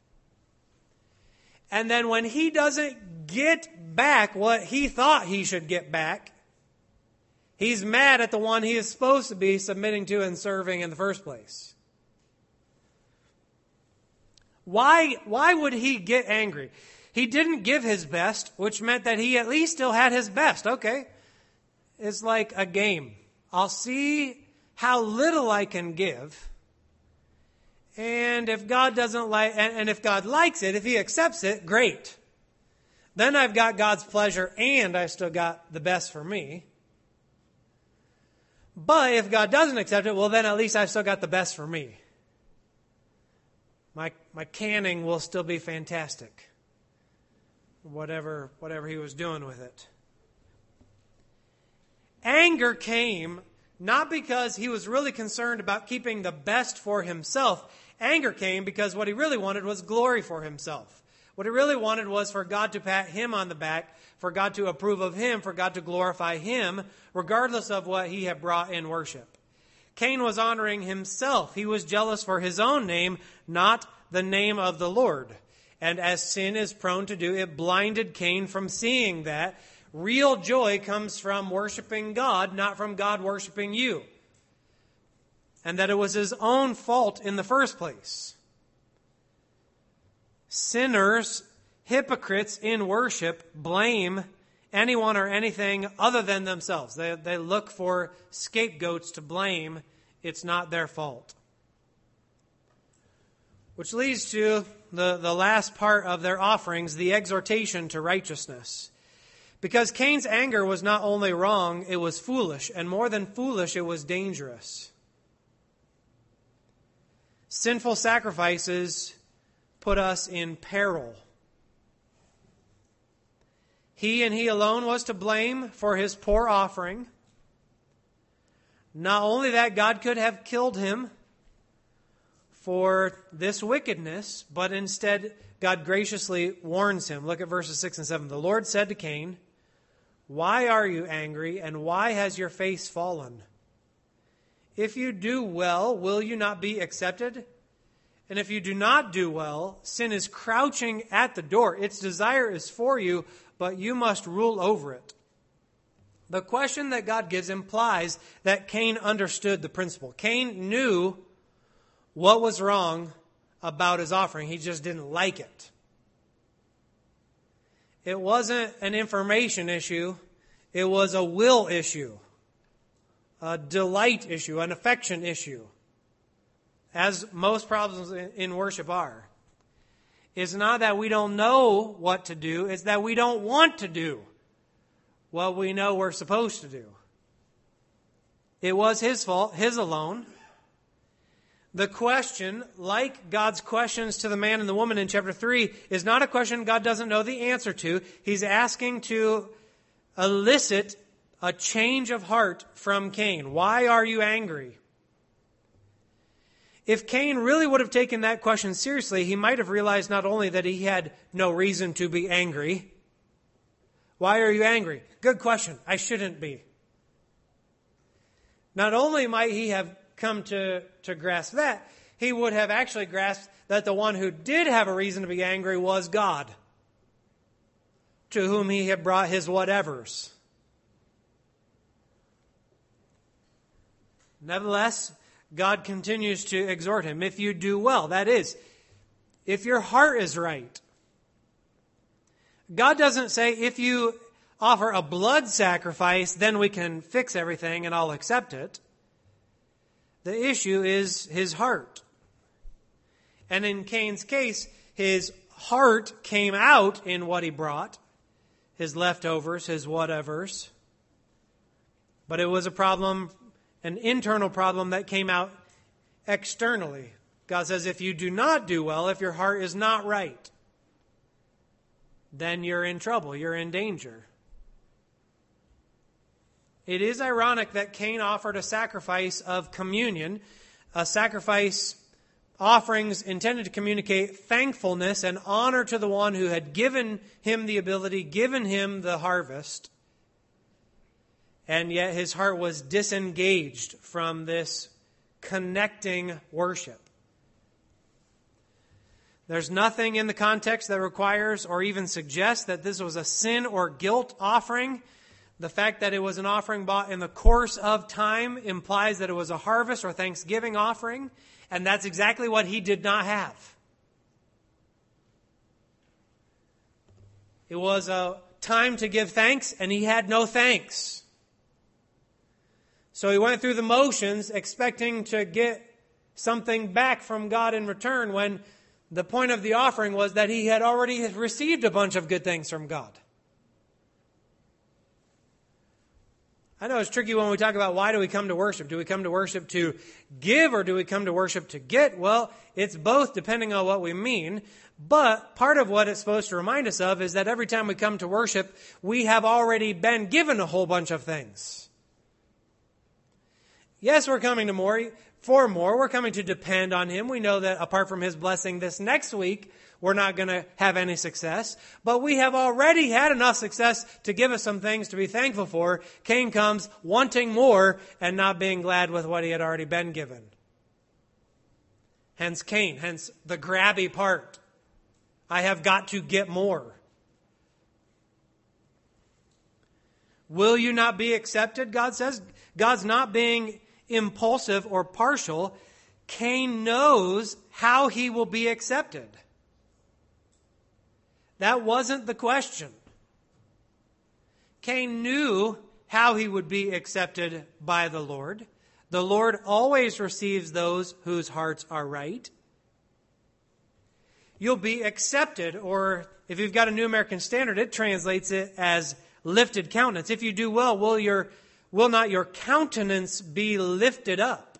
And then when he doesn't get back what he thought he should get back, he's mad at the one he is supposed to be submitting to and serving in the first place. Why would he get angry? He didn't give his best, which meant that he at least still had his best. Okay, it's like a game. I'll see how little I can give. And if God doesn't like, and if God likes it, if he accepts it, great. Then I've got God's pleasure and I still got the best for me. But if God doesn't accept it, well then at least I've still got the best for me. My canning will still be fantastic. Whatever he was doing with it. Anger came not because he was really concerned about keeping the best for himself. Anger came because what he really wanted was glory for himself. What he really wanted was for God to pat him on the back, for God to approve of him, for God to glorify him, regardless of what he had brought in worship. Cain was honoring himself. He was jealous for his own name, not the name of the Lord. And as sin is prone to do, it blinded Cain from seeing that real joy comes from worshiping God, not from God worshiping you. and that it was his own fault in the first place. Sinners, hypocrites in worship, blame anyone or anything other than themselves. They look for scapegoats to blame. It's not their fault. Which leads to the last part of their offerings, the exhortation to righteousness. Because Cain's anger was not only wrong, it was foolish. And more than foolish, it was dangerous. Sinful sacrifices put us in peril. He and he alone was to blame for his poor offering. Not only that, God could have killed him for this wickedness, but instead God graciously warns him. Look at verses 6 and 7. The Lord said to Cain, "Why are you angry, and why has your face fallen? If you do well, will you not be accepted? And if you do not do well, sin is crouching at the door. Its desire is for you, but you must rule over it." The question that God gives implies that Cain understood the principle. Cain knew what was wrong about his offering. He just didn't like it. It wasn't an information issue. It was a will issue, a delight issue, an affection issue, as most problems in worship are. It's not that we don't know what to do. It's that we don't want to do what we know we're supposed to do. It was his fault, his alone. The question, like God's questions to the man and the woman in chapter 3, is not a question God doesn't know the answer to. He's asking to elicit a change of heart from Cain. Why are you angry? If Cain really would have taken that question seriously, he might have realized not only that he had no reason to be angry. Why are you angry? Good question. I shouldn't be. Not only might he have come to grasp that, he would have actually grasped that the one who did have a reason to be angry was God, to whom he had brought his whatevers. Nevertheless, God continues to exhort him. If you do well, that is, if your heart is right. God doesn't say, if you offer a blood sacrifice, then we can fix everything and I'll accept it. The issue is his heart. And in Cain's case, his heart came out in what he brought, his leftovers, his whatevers. But it was a problem, an internal problem that came out externally. God says, if you do not do well, if your heart is not right, then you're in trouble, you're in danger. It is ironic that Cain offered a sacrifice of communion, a sacrifice offerings intended to communicate thankfulness and honor to the one who had given him the ability, given him the harvest. And yet his heart was disengaged from this connecting worship. There's nothing in the context that requires or even suggests that this was a sin or guilt offering. The fact that it was an offering bought in the course of time implies that it was a harvest or thanksgiving offering, and that's exactly what he did not have. It was a time to give thanks, and he had no thanks. So he went through the motions expecting to get something back from God in return, when the point of the offering was that he had already received a bunch of good things from God. I know it's tricky when we talk about why do we come to worship. Do we come to worship to give, or do we come to worship to get? Well, it's both depending on what we mean. But part of what it's supposed to remind us of is that every time we come to worship, we have already been given a whole bunch of things. Yes, we're coming to for more. We're coming to depend on Him. We know that apart from His blessing this next week, we're not going to have any success. But we have already had enough success to give us some things to be thankful for. Cain comes wanting more and not being glad with what he had already been given. Hence Cain, hence the grabby part. I have got to get more. Will you not be accepted, God says? God's not being impulsive or partial. Cain knows how he will be accepted. That wasn't the question. Cain knew how he would be accepted by the Lord. The Lord always receives those whose hearts are right. You'll be accepted, or if you've got a New American Standard, it translates it as lifted countenance. If you do well, will not your countenance be lifted up?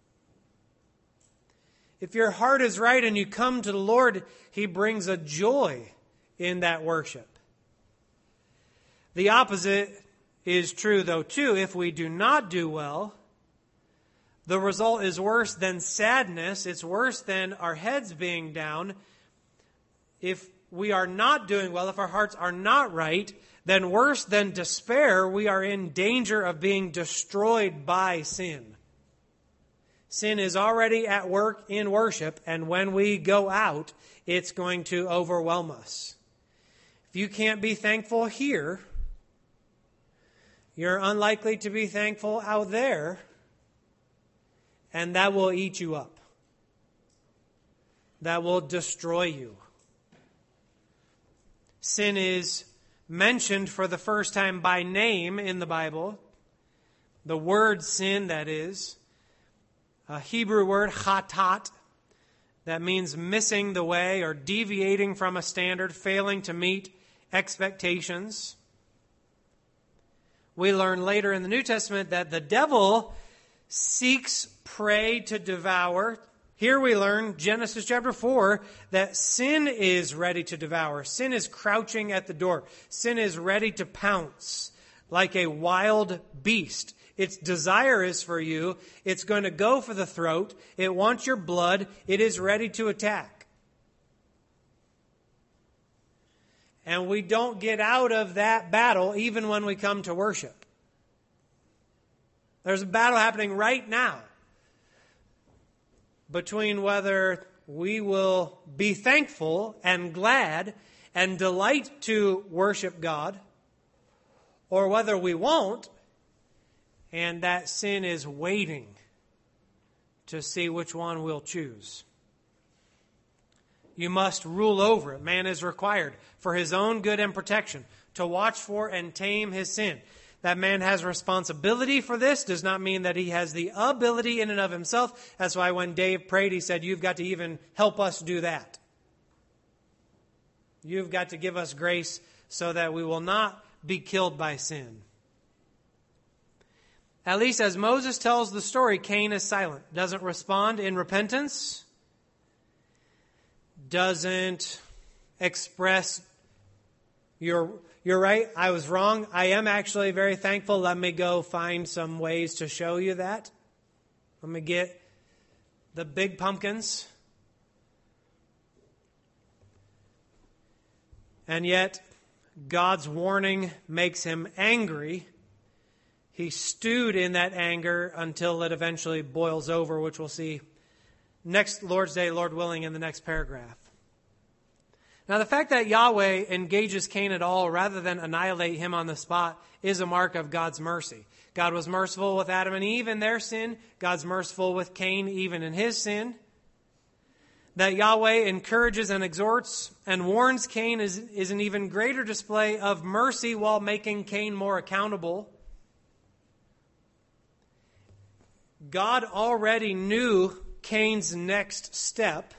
If your heart is right and you come to the Lord, He brings a joy in that worship. The opposite is true, though, too. If we do not do well, the result is worse than sadness. It's worse than our heads being down. If we are not doing well, if our hearts are not right, then worse than despair, we are in danger of being destroyed by sin. Sin is already at work in worship, and when we go out, it's going to overwhelm us. If you can't be thankful here, you're unlikely to be thankful out there, and that will eat you up. That will destroy you. Sin is mentioned for the first time by name in the Bible. The word sin, that is, a Hebrew word, chatat, that means missing the way or deviating from a standard, failing to meet expectations. We learn later in the New Testament that the devil seeks prey to devour. Here we learn, Genesis chapter 4, that sin is ready to devour. Sin is crouching at the door. Sin is ready to pounce like a wild beast. Its desire is for you. It's going to go for the throat. It wants your blood. It is ready to attack. And we don't get out of that battle even when we come to worship. There's a battle happening right now between whether we will be thankful and glad and delight to worship God, or whether we won't, and that sin is waiting to see which one we'll choose. You must rule over it. Man is required for his own good and protection to watch for and tame his sin. That man has responsibility for this does not mean that he has the ability in and of himself. That's why when Dave prayed, he said, you've got to even help us do that. You've got to give us grace so that we will not be killed by sin. At least as Moses tells the story, Cain is silent, doesn't respond in repentance, doesn't express, you're right, I was wrong. I am actually very thankful. Let me go find some ways to show you that. Let me get the big pumpkins. And yet, God's warning makes him angry. He stewed in that anger until it eventually boils over, which we'll see next Lord's Day, Lord willing, in the next paragraph. Now, the fact that Yahweh engages Cain at all rather than annihilate him on the spot is a mark of God's mercy. God was merciful with Adam and Eve in their sin. God's merciful with Cain even in his sin. That Yahweh encourages and exhorts and warns Cain is an even greater display of mercy while making Cain more accountable. God already knew Cain's next step.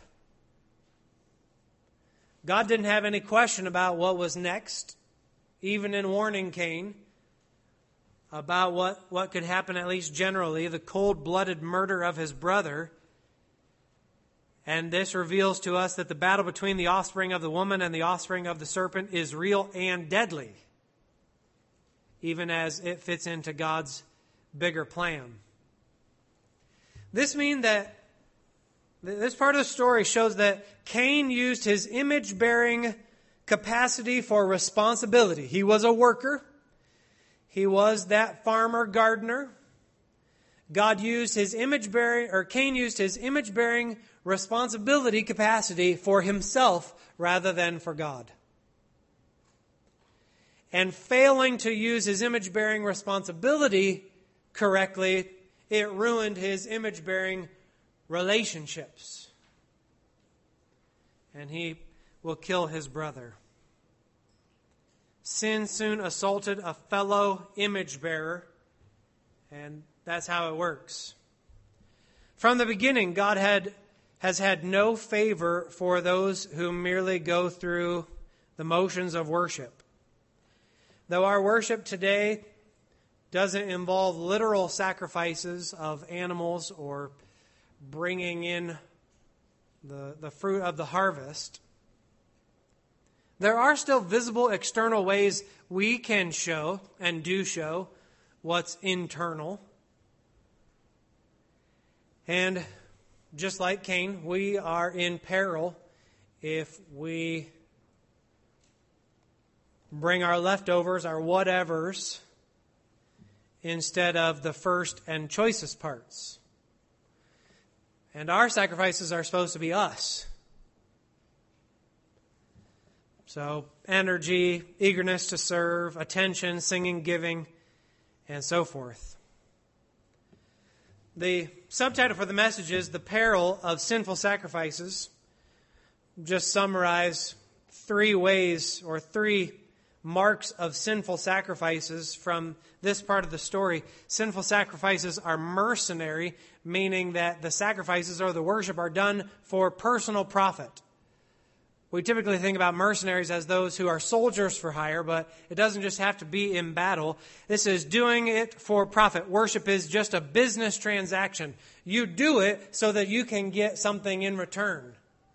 God didn't have any question about what was next, even in warning Cain about what could happen, at least generally, the cold-blooded murder of his brother. And this reveals to us that the battle between the offspring of the woman and the offspring of the serpent is real and deadly, even as it fits into God's bigger plan. This means that this part of the story shows that Cain used his image-bearing capacity for responsibility. He was a worker. He was that farmer gardener. Cain used his image-bearing responsibility capacity for himself rather than for God. And failing to use his image-bearing responsibility correctly it ruined his image-bearing relationships. And he will kill his brother. Sin soon assaulted a fellow image-bearer, and that's how it works. From the beginning, God has had no favor for those who merely go through the motions of worship. Though our worship today doesn't involve literal sacrifices of animals or bringing in the fruit of the harvest, there are still visible external ways we can show and do show what's internal. And just like Cain, we are in peril if we bring our leftovers, our whatevers, instead of the first and choicest parts. And our sacrifices are supposed to be us. So, energy, eagerness to serve, attention, singing, giving, and so forth. The subtitle for the message is The Peril of Sinful Sacrifices. Just summarize 3 ways or 3 marks of sinful sacrifices from this part of the story. Sinful sacrifices are mercenary, meaning that the sacrifices or the worship are done for personal profit. We typically think about mercenaries as those who are soldiers for hire, but it doesn't just have to be in battle. This is doing it for profit. Worship is just a business transaction. You do it so that you can get something in return.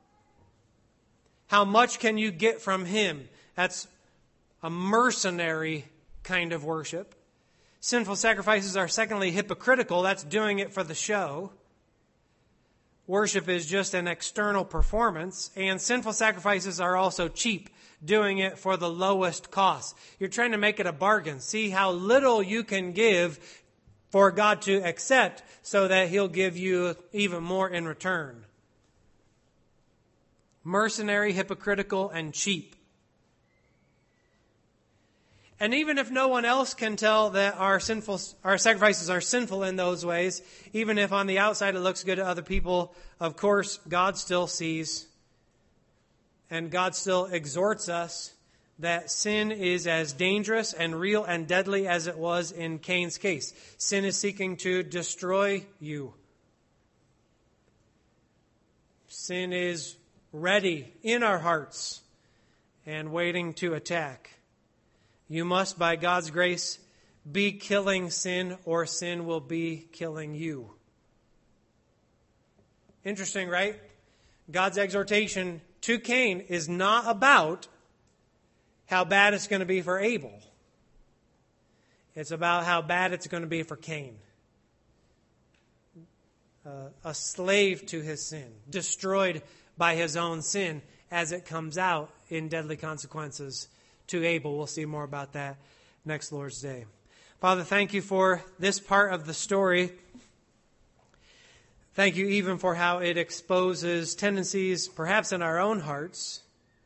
How much can you get from Him? That's a mercenary kind of worship. Sinful sacrifices are secondly hypocritical. That's doing it for the show. Worship is just an external performance, and sinful sacrifices are also cheap, doing it for the lowest cost. You're trying to make it a bargain. See how little you can give for God to accept so that He'll give you even more in return. Mercenary, hypocritical, and cheap. And even if no one else can tell that our sacrifices are sinful in those ways, even if on the outside it looks good to other people, of course, God still sees, and God still exhorts us that sin is as dangerous and real and deadly as it was in Cain's case. Sin is seeking to destroy you. Sin is ready in our hearts and waiting to attack. You must, by God's grace, be killing sin, or sin will be killing you. Interesting, right? God's exhortation to Cain is not about how bad it's going to be for Abel. It's about how bad it's going to be for Cain. A slave to his sin, destroyed by his own sin as it comes out in deadly consequences to Abel. We'll see more about that next Lord's Day. Father, thank you for this part of the story. Thank you even for how it exposes tendencies, perhaps in our own hearts.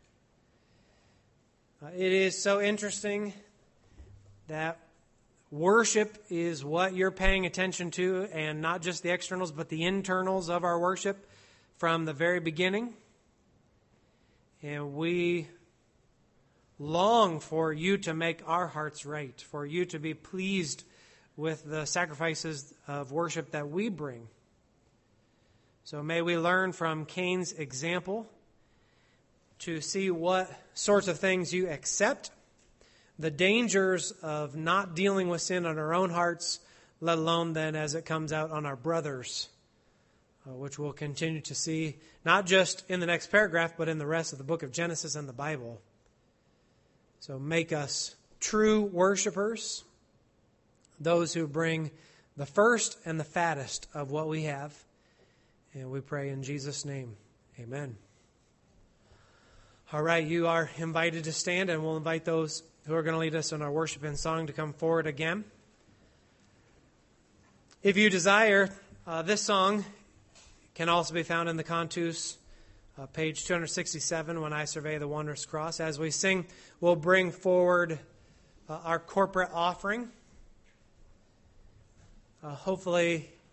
It is so interesting that worship is what you're paying attention to, and not just the externals, but the internals of our worship from the very beginning. And we long for you to make our hearts right, for you to be pleased with the sacrifices of worship that we bring. So may we learn from Cain's example to see what sorts of things you accept, the dangers of not dealing with sin on our own hearts, let alone then as it comes out on our brothers, which we'll continue to see not just in the next paragraph, but in the rest of the book of Genesis and the Bible. So make us true worshipers, those who bring the first and the fattest of what we have. And we pray in Jesus' name, amen. All right, you are invited to stand, and we'll invite those who are going to lead us in our worship and song to come forward again. If you desire, this song can also be found in the Cantus, page 267, When I Survey the Wondrous Cross. As we sing, we'll bring forward our corporate offering. Hopefully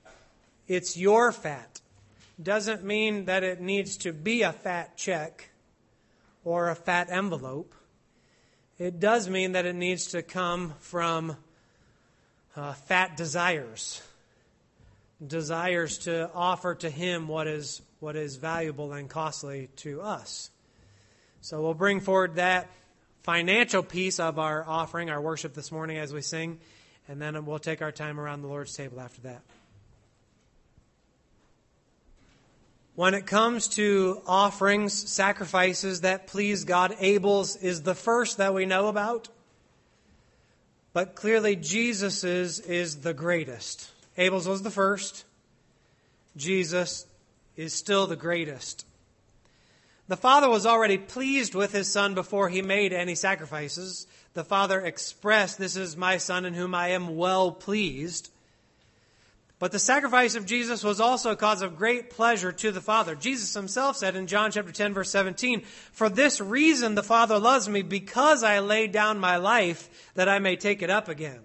it's your fat. Doesn't mean that it needs to be a fat check or a fat envelope. It does mean that it needs to come from fat desires. Desires to offer to Him what is valuable and costly to us. So we'll bring forward that financial piece of our offering, our worship this morning as we sing, and then we'll take our time around the Lord's table after that. When it comes to offerings, sacrifices that please God, Abel's is the first that we know about. But clearly Jesus's is the greatest. Abel's was the first. Jesus is still the greatest. The Father was already pleased with His Son before He made any sacrifices. The Father expressed, "This is my Son in whom I am well pleased." But the sacrifice of Jesus was also a cause of great pleasure to the Father. Jesus Himself said in John chapter 10, verse 17, "For this reason the Father loves me, because I laid down my life that I may take it up again."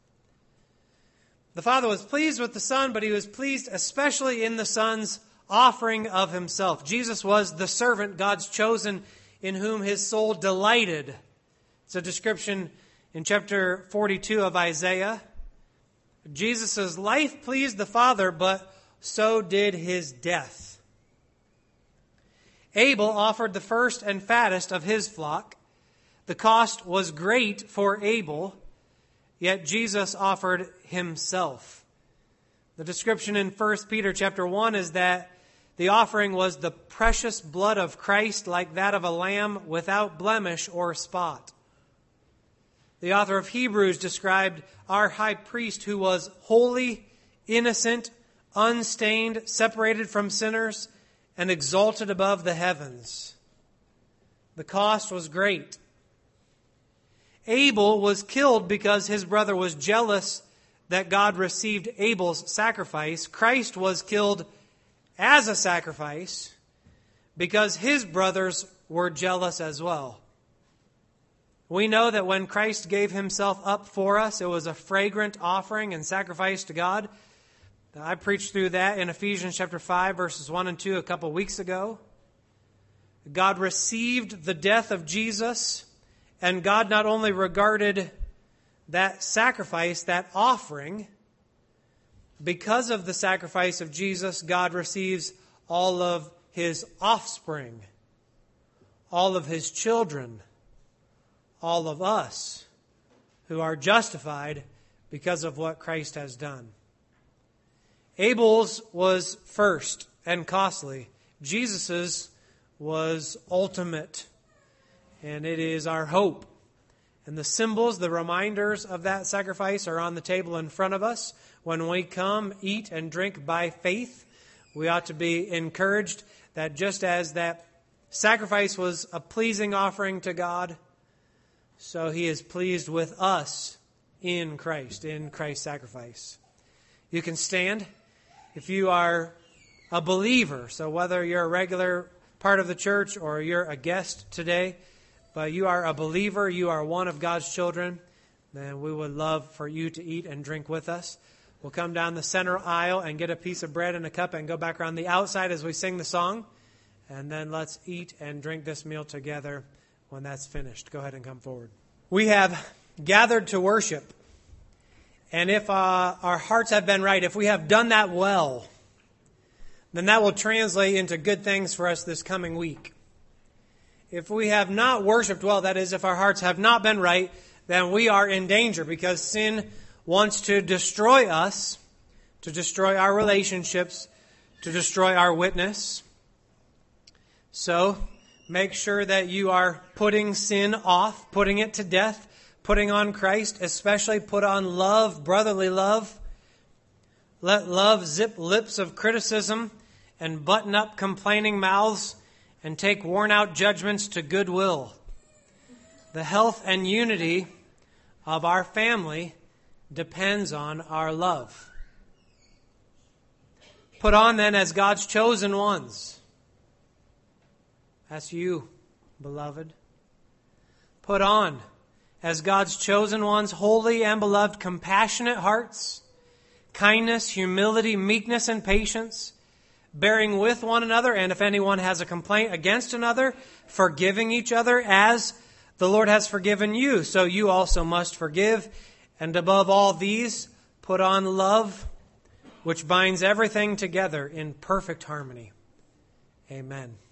The Father was pleased with the Son, but He was pleased especially in the Son's offering of Himself. Jesus was the servant, God's chosen, in whom His soul delighted. It's a description in chapter 42 of Isaiah. Jesus' life pleased the Father, but so did His death. Abel offered the first and fattest of his flock. The cost was great for Abel, yet Jesus offered Himself. The description in 1 Peter chapter 1 is that the offering was the precious blood of Christ, like that of a lamb without blemish or spot. The author of Hebrews described our high priest who was holy, innocent, unstained, separated from sinners, and exalted above the heavens. The cost was great. Abel was killed because his brother was jealous that God received Abel's sacrifice. Christ was killed as a sacrifice because His brothers were jealous as well. We know that when Christ gave Himself up for us, it was a fragrant offering and sacrifice to God. I preached through that in Ephesians chapter 5, verses 1 and 2 a couple weeks ago. God received the death of Jesus, and God not only regarded that sacrifice, that offering, because of the sacrifice of Jesus, God receives all of His offspring, all of His children, all of us who are justified because of what Christ has done. Abel's was first and costly. Jesus's was ultimate, and it is our hope. And the symbols, the reminders of that sacrifice are on the table in front of us. When we come, eat, and drink by faith, we ought to be encouraged that just as that sacrifice was a pleasing offering to God, so He is pleased with us in Christ's sacrifice. You can stand if you are a believer. So whether you're a regular part of the church or you're a guest today, but you are a believer, you are one of God's children, then we would love for you to eat and drink with us. We'll come down the center aisle and get a piece of bread and a cup and go back around the outside as we sing the song. And then let's eat and drink this meal together when that's finished. Go ahead and come forward. We have gathered to worship. And if our hearts have been right, if we have done that well, then that will translate into good things for us this coming week. If we have not worshiped well, that is, if our hearts have not been right, then we are in danger because sin wants to destroy us, to destroy our relationships, to destroy our witness. So, make sure that you are putting sin off, putting it to death, putting on Christ, especially put on love, brotherly love. Let love zip lips of criticism and button up complaining mouths and take worn-out judgments to goodwill. The health and unity of our family depends on our love. Put on then as God's chosen ones. That's you, beloved. Put on as God's chosen ones, holy and beloved, compassionate hearts, kindness, humility, meekness, and patience, bearing with one another, and if anyone has a complaint against another, forgiving each other as the Lord has forgiven you, so you also must forgive. And above all these, put on love, which binds everything together in perfect harmony. Amen.